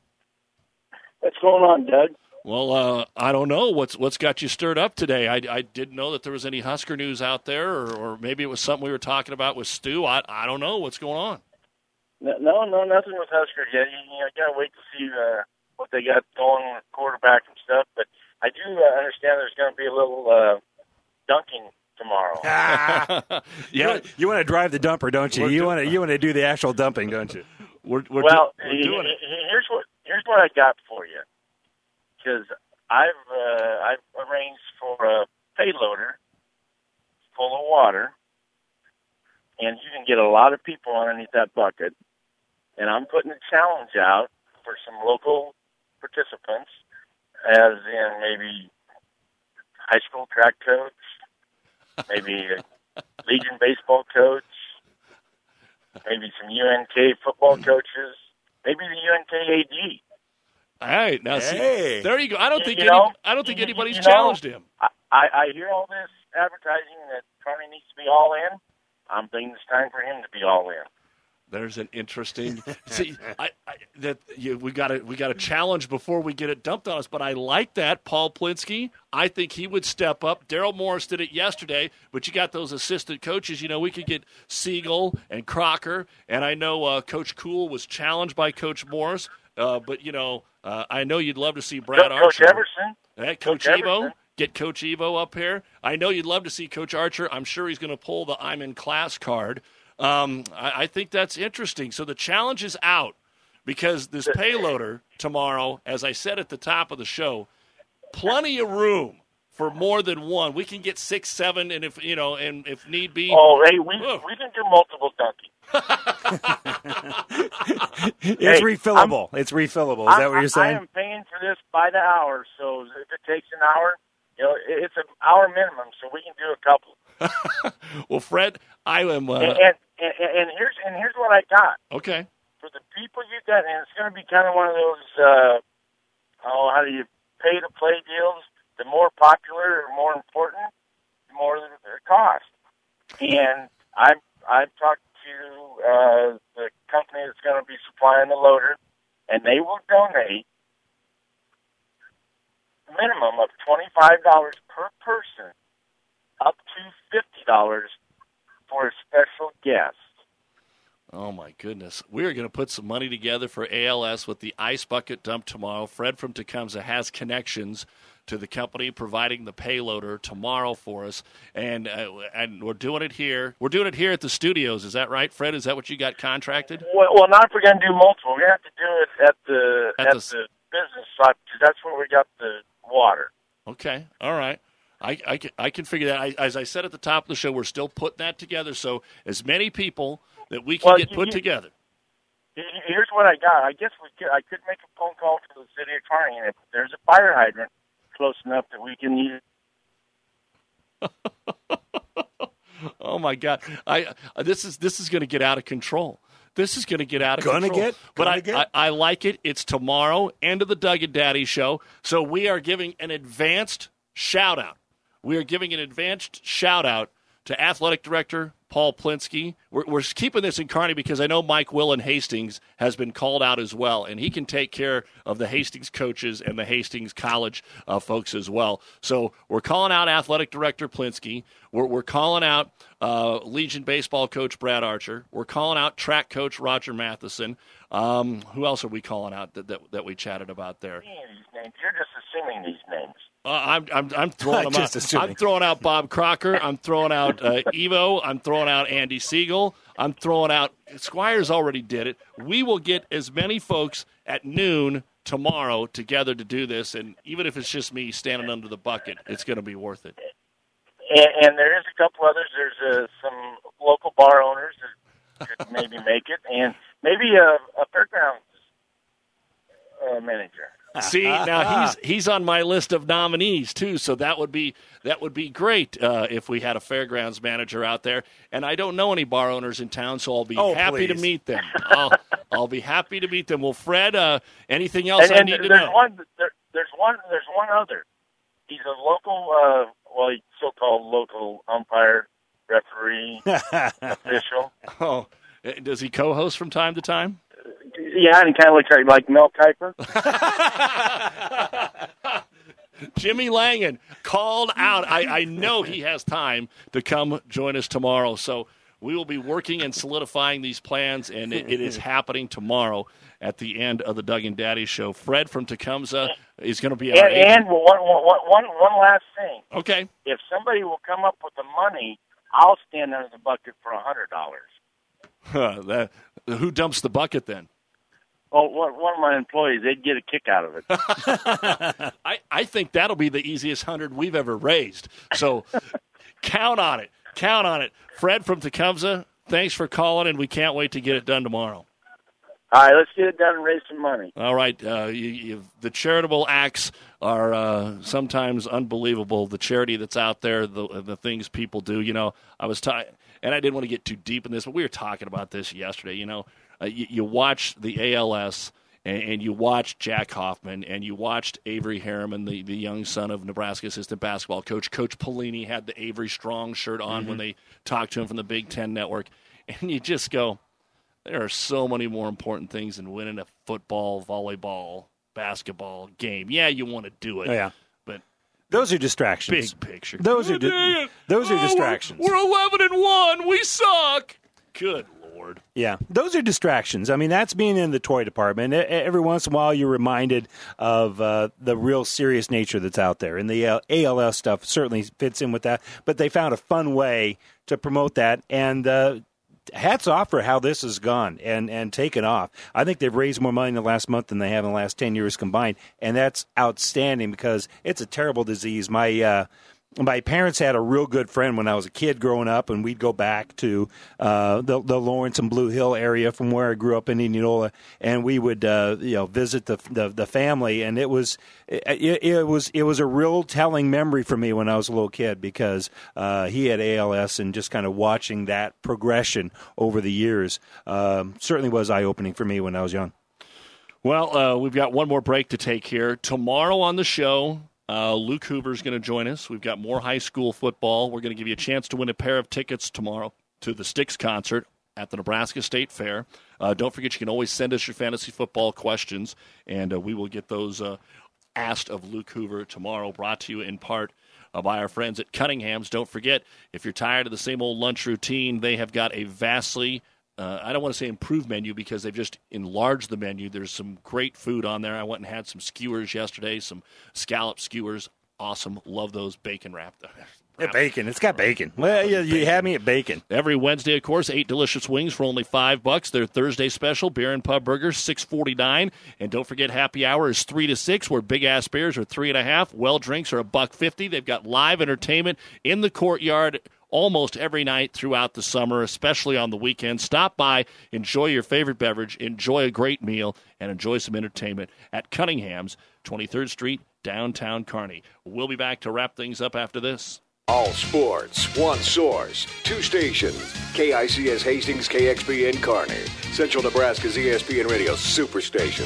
What's going on, Doug? Well, uh, I don't know what's what's got you stirred up today. I, I didn't know that there was any Husker news out there, or, or maybe it was something we were talking about with Stu. I I don't know what's going on. No, no, no nothing with Husker yet. You, you know, gotta wait to see uh, what they got going with quarterback and stuff. But I do uh, understand there's going to be a little uh, dunking tomorrow. Ah, yeah, you, you want to drive the dumper, don't you? We're You do- want to you want to do the actual dumping, don't you? We're, we're, well, do- we're doing it. here's what here's what I got for you. Because I've uh, I've arranged for a payloader full of water, and you can get a lot of people underneath that bucket. And I'm putting a challenge out for some local participants, as in maybe high school track coach, maybe a Legion baseball coach, maybe some U N K football coaches, maybe the U N K A D. All right, now Hey. see, there you go. I don't You- think you any, know, I don't think you- anybody's you know, challenged him. I, I, I hear all this advertising that Kearney needs to be all in. I'm thinking it's time for him to be all in. There's an interesting see. I, I that you, we got to we got to challenge before we get it dumped on us. But I like that Paul Plinsky. I think he would step up. Daryl Morris did it yesterday, but you got those assistant coaches. You know, we could get Siegel and Crocker, and I know uh, Coach Cool was challenged by Coach Morris. Uh, but you know, uh, I know you'd love to see Brad Coach Archer. Everson. Eh, Coach, Coach Evo. Everson. get Coach Evo up here. I know you'd love to see Coach Archer. I'm sure he's going to pull the I'm in class card. Um, I, I think that's interesting. So the challenge is out because this payloader tomorrow, as I said at the top of the show, plenty of room for more than one. We can get six, seven, and if you know, and if need be. Oh, hey, we oh. we can do multiple dunking. It's hey, refillable. I'm, it's refillable. Is I'm, that what you're saying? I am paying for this by the hour, so if it takes an hour, you know, it's an hour minimum, so we can do a couple. Well, Fred, I am. Uh... And, and, and, and here's and here's what I got. Okay. For the people you got, and it's going to be kind of one of those. Uh, oh, how do you pay to play deals? The more popular or more important, the more the cost. And I've I've talked to uh, the company that's going to be supplying the loader, and they will donate a minimum of twenty-five dollars per person, up to fifty dollars for a special guest. Oh, my goodness. We are going to put some money together for A L S with the Ice Bucket Dump tomorrow. Fred from Tecumseh has connections to the company providing the payloader tomorrow for us, and uh, and we're doing it here. We're doing it here at the studios. Is that right, Fred? Is that what you got contracted? Well, well not if we're going to do multiple. We're going to have to do it at the at, at the, the business site because that's where we got the water. Okay, all right. I, I, can, I can figure that. I, as I said at the top of the show, we're still putting that together, so as many people that we can well, get you, put you, together. Here's what I got. I guess we could, I could make a phone call to the city of Kearney, and if there's a fire hydrant close enough that we can use. Oh my God! I uh, this is this is going to get out of control. This is going to get out of gonna control. Get, but gonna I, get. I I like it. It's tomorrow, end of the Doug and Daddy show. So we are giving an advanced shout out. We are giving an advanced shout out to Athletic Director Paul Plinsky. We're, we're keeping this in Kearney because I know Mike Will in Hastings has been called out as well, and he can take care of the Hastings coaches and the Hastings College uh, folks as well. So we're calling out Athletic Director Plinsky. We're, we're calling out uh, Legion baseball coach Brad Archer. We're calling out track coach Roger Matheson. Um, who else are we calling out that, that, that we chatted about there? You're just assuming these names. Uh, I'm I'm I'm throwing them out. Assuming. I'm throwing out Bob Crocker. I'm throwing out uh, Evo. I'm throwing out Andy Siegel. I'm throwing out Squires. Already did it. We will get as many folks at noon tomorrow together to do this, and even if it's just me standing under the bucket, it's going to be worth it. And, and there is a couple others. There's uh, some local bar owners that could maybe make it, and maybe a, a fairgrounds uh, manager. See, now he's he's on my list of nominees too, so that would be that would be great uh, if we had a fairgrounds manager out there. And I don't know any bar owners in town, so I'll be oh, happy please. to meet them. I'll I'll be happy to meet them. Well, Fred, uh, anything else and, I and need to there's know? One, there, there's one. There's one other. He's a local, uh, well, so-called local umpire, referee, official. Oh, does he co-host from time to time? Yeah, and he kind of looks like, like Mel Kiper. Jimmy Langen called out. I, I know he has time to come join us tomorrow. So we will be working and solidifying these plans, and it, it is happening tomorrow at the end of the Doug and Daddy show. Fred from Tecumseh is going to be our and, and one, one, one, one last thing. Okay. If somebody will come up with the money, I'll stand under the bucket for one hundred dollars. Huh, that, who dumps the bucket then? Oh, one, one of my employees, they'd get a kick out of it. I, I think that'll be the easiest hundred we've ever raised. So count on it. Count on it. Fred from Tecumseh, thanks for calling, and we can't wait to get it done tomorrow. All right, let's get it done and raise some money. All right. Uh, you, you, the charitable acts are uh, sometimes unbelievable. The charity that's out there, the the things people do. You know, I was talking, and I didn't want to get too deep in this, but we were talking about this yesterday. You know, uh, you, you watch the A L S, and, and you watch Jack Hoffman, and you watched Avery Harriman, the, the young son of Nebraska assistant basketball coach. Coach Pelini had the Avery Strong shirt on mm-hmm. when they talked to him from the Big Ten Network. And you just go, there are so many more important things than winning a football, volleyball, basketball game. Yeah, you want to do it. Oh, yeah. But those are distractions. Big picture. Those are di- those are oh, distractions. We're, we're eleven and one. We suck. Good Lord. board. Yeah, those are distractions. I mean, that's being in the toy department. Every once in a while, you're reminded of uh, the real serious nature that's out there. And the uh, A L S stuff certainly fits in with that. But they found a fun way to promote that. And uh, hats off for how this has gone and, and taken off. I think they've raised more money in the last month than they have in the last ten years combined. And that's outstanding because it's a terrible disease. My uh, My parents had a real good friend when I was a kid growing up, and we'd go back to uh, the, the Lawrence and Blue Hill area from where I grew up in Indianola, and we would uh, you know visit the, the the family, and it was it, it was it was a real telling memory for me when I was a little kid because uh, he had A L S, and just kind of watching that progression over the years um, certainly was eye opening for me when I was young. Well, uh, we've got one more break to take here. Tomorrow on the show, Uh, Luke Hoover is going to join us. We've got more high school football. We're going to give you a chance to win a pair of tickets tomorrow to the Styx concert at the Nebraska State Fair. Uh, don't forget, you can always send us your fantasy football questions, and uh, we will get those uh, asked of Luke Hoover tomorrow, brought to you in part uh, by our friends at Cunningham's. Don't forget, if you're tired of the same old lunch routine, they have got a vastly Uh, I don't want to say improved menu because they've just enlarged the menu. There's some great food on there. I went and had some skewers yesterday, some scallop skewers. Awesome. Love those bacon wrapped. Yeah, bacon. It's got bacon. Well, you, you had me at bacon. Every Wednesday, of course, eight delicious wings for only five bucks. Their Thursday special, beer and pub burgers, six forty-nine. And don't forget, happy hour is three to six, where big ass beers are three and a half. Well drinks are a buck fifty. They've got live entertainment in the courtyard almost every night throughout the summer, especially on the weekends. Stop by, enjoy your favorite beverage, enjoy a great meal, and enjoy some entertainment at Cunningham's, twenty-third Street, downtown Kearney. We'll be back to wrap things up after this. All sports, one source, two stations. K I C S Hastings, K X P N Kearney. Central Nebraska's E S P N Radio Superstation.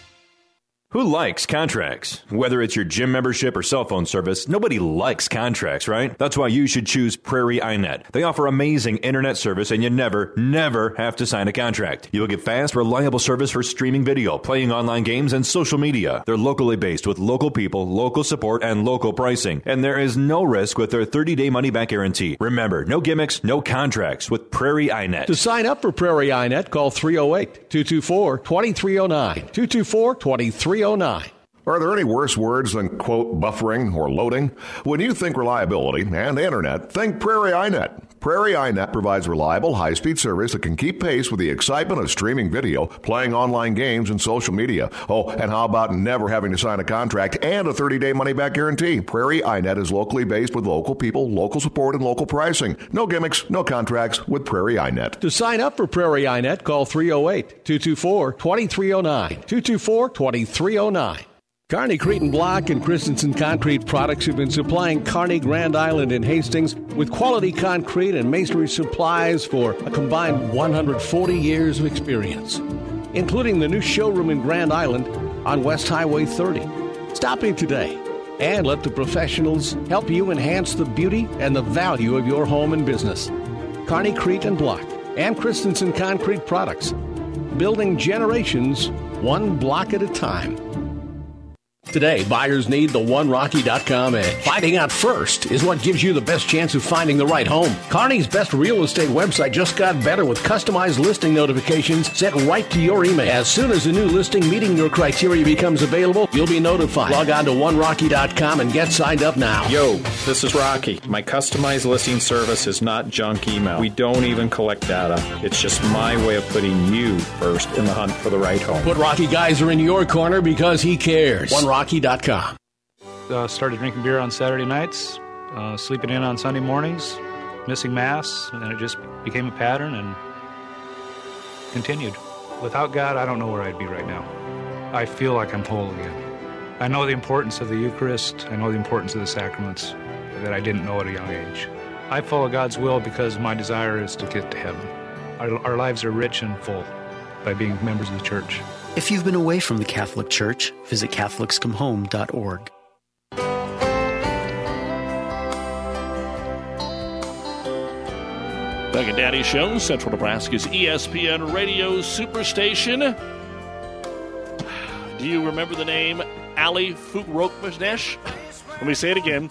Who likes contracts? Whether it's your gym membership or cell phone service, nobody likes contracts, right? That's why you should choose Prairie iNet. They offer amazing internet service, and you never, never have to sign a contract. You'll get fast, reliable service for streaming video, playing online games, and social media. They're locally based with local people, local support, and local pricing. And there is no risk with their thirty-day money-back guarantee. Remember, no gimmicks, no contracts with Prairie iNet. To sign up for Prairie iNet, call three oh eight, two two four, two three oh nine, two two four, two three oh nine. Are there any worse words than, quote, buffering or loading? When you think reliability and internet, think Prairie iNet. Prairie iNet provides reliable, high-speed service that can keep pace with the excitement of streaming video, playing online games, and social media. Oh, and how about never having to sign a contract and a thirty-day money-back guarantee? Prairie iNet is locally based with local people, local support, and local pricing. No gimmicks, no contracts with Prairie iNet. To sign up for Prairie iNet, call three oh eight, two two four, two three oh nine, two two four, two three oh nine. Kearney, Cretin Block, and Christensen Concrete Products have been supplying Kearney, Grand Island, and Hastings with quality concrete and masonry supplies for a combined one hundred forty years of experience, including the new showroom in Grand Island on West Highway thirty. Stop in today and let the professionals help you enhance the beauty and the value of your home and business. Kearney, Cretin Block, and Christensen Concrete Products, building generations one block at a time. Today, buyers need the one rocky dot com edge. Finding out first is what gives you the best chance of finding the right home. Kearney's best real estate website just got better with customized listing notifications sent right to your email. As soon as a new listing meeting your criteria becomes available, you'll be notified. Log on to one rocky dot com and get signed up now. Yo, this is Rocky. My customized listing service is not junk email. We don't even collect data. It's just my way of putting you first in the hunt for the right home. Put Rocky Geyser in your corner because he cares. one rocky dot com. Uh, started drinking beer on Saturday nights, uh, sleeping in on Sunday mornings, missing Mass, and it just became a pattern and continued. Without God, I don't know where I'd be right now. I feel like I'm whole again. I know the importance of the Eucharist. I know the importance of the sacraments that I didn't know at a young age. I follow God's will because my desire is to get to heaven. Our, our lives are rich and full by being members of the church. If you've been away from the Catholic Church, visit catholics come home dot org. Doug and Daddy Show, Central Nebraska's E S P N Radio Superstation. Do you remember the name Ali Furokmeknesh? Let me say it again.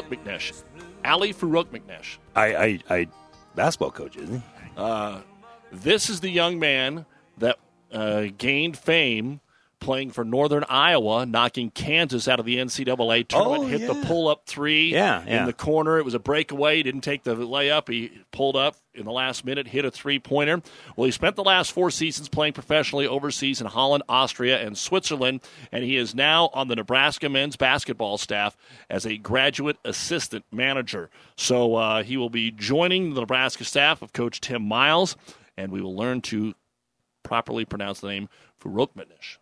Furokmeknesh. Ali Furokmeknesh. I, I, I, basketball coach, isn't he? Uh, This is the young man that uh, gained fame playing for Northern Iowa, knocking Kansas out of the N C double A tournament, Oh, hit yeah. the pull-up three Yeah, yeah. in the corner. It was a breakaway. He didn't take the layup. He pulled up in the last minute, hit a three-pointer. Well, he spent the last four seasons playing professionally overseas in Holland, Austria, and Switzerland, and he is now on the Nebraska men's basketball staff as a graduate assistant manager. So uh, he will be joining the Nebraska staff of Coach Tim Miles, and we will learn to properly pronounce the name Furukmanish.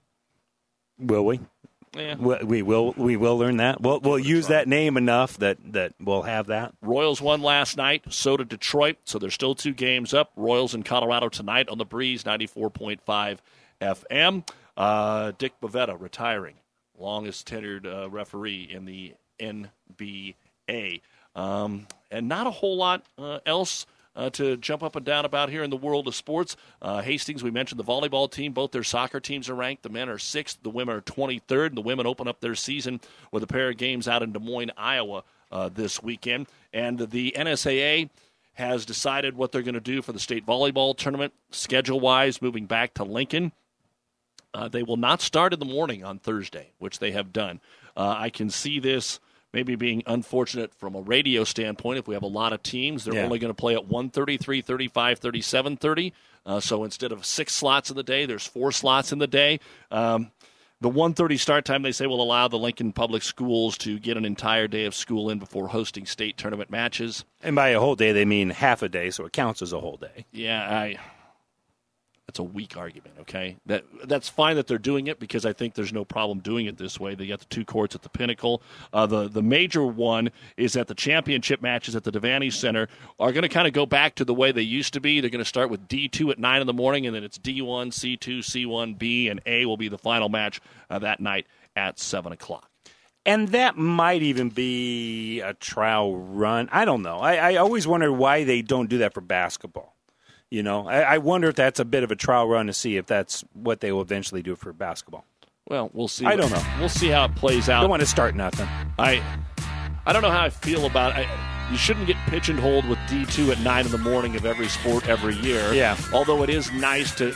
Will we? Yeah. We, we will. We will learn that. We'll we'll use that name enough that, that we'll have that. Royals won last night. So did Detroit. So there's still two games up. Royals in Colorado tonight on the Breeze, ninety-four point five F M. Uh, Dick Bavetta retiring, longest tenured uh, referee in the N B A. Um, and not a whole lot uh, else Uh, to jump up and down about here in the world of sports. Uh, Hastings, we mentioned the volleyball team. Both their soccer teams are ranked. The men are sixth. The women are twenty-third. And the women open up their season with a pair of games out in Des Moines, Iowa uh, this weekend. And the N S A A has decided what they're going to do for the state volleyball tournament, schedule-wise, moving back to Lincoln. Uh, they will not start in the morning on Thursday, which they have done. Uh, I can see this maybe being unfortunate from a radio standpoint. If we have a lot of teams, they're Yeah. only going to play at one thirty, three thirty, five thirty, seven thirty. Uh, so instead of six slots in the day, there's four slots in the day. Um, the one thirty start time, they say, will allow the Lincoln Public Schools to get an entire day of school in before hosting state tournament matches. And by a whole day, they mean half a day, so it counts as a whole day. Yeah, I... That's a weak argument, okay? That That's fine that they're doing it because I think there's no problem doing it this way. They got the two courts at the Pinnacle. Uh, the, the major one is that the championship matches at the Devaney Center are going to kind of go back to the way they used to be. They're going to start with D two at nine in the morning, and then it's D one, C two, C one, B, and A will be the final match uh, that night at seven o'clock. And that might even be a trial run. I don't know. I, I always wonder why they don't do that for basketball. You know, I, I wonder if that's a bit of a trial run to see if that's what they will eventually do for basketball. Well, we'll see. I don't know. We'll see how it plays out. Don't want to start nothing. I I don't know how I feel about it. I, you shouldn't get pigeonholed with D two at nine in the morning of every sport every year. Yeah. Although it is nice to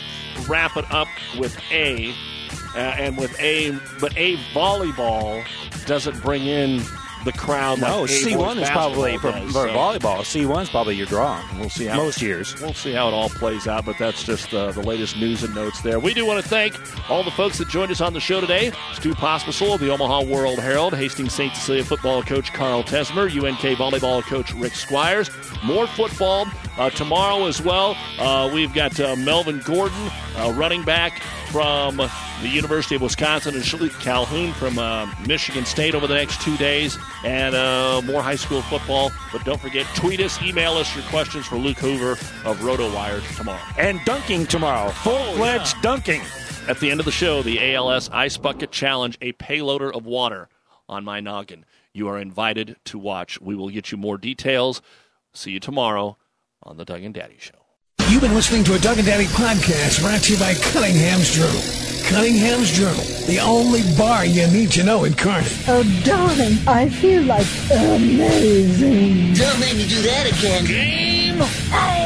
wrap it up with A, uh, and with A, but A volleyball doesn't bring in the crowd. No, like C one is probably, for, does, for so. volleyball, C one is probably your draw. We'll see how Most years. We'll see how it all plays out, but that's just uh, the latest news and notes there. We do want to thank all the folks that joined us on the show today. Stu Pospisil of the Omaha World Herald, Hastings Saint Cecilia football coach Carl Tesmer, U N K volleyball coach Rick Squires. More football uh, tomorrow as well. Uh, we've got uh, Melvin Gordon, uh, running back from the University of Wisconsin, and Shalik Calhoun from uh, Michigan State over the next two days, and uh, more high school football. But don't forget, tweet us, email us your questions for Luke Hoover of RotoWire tomorrow. And dunking tomorrow. Full-fledged Oh, yeah. dunking. At the end of the show, the A L S Ice Bucket Challenge, a payloader of water on my noggin. You are invited to watch. We will get you more details. See you tomorrow on the Doug and Daddy Show. You've been listening to a Doug and Daddy podcast brought to you by Cunningham's Journal. Cunningham's Journal, the only bar you need to know in Kearney. Oh, darling, I feel like amazing. Don't make me do that again. Game on!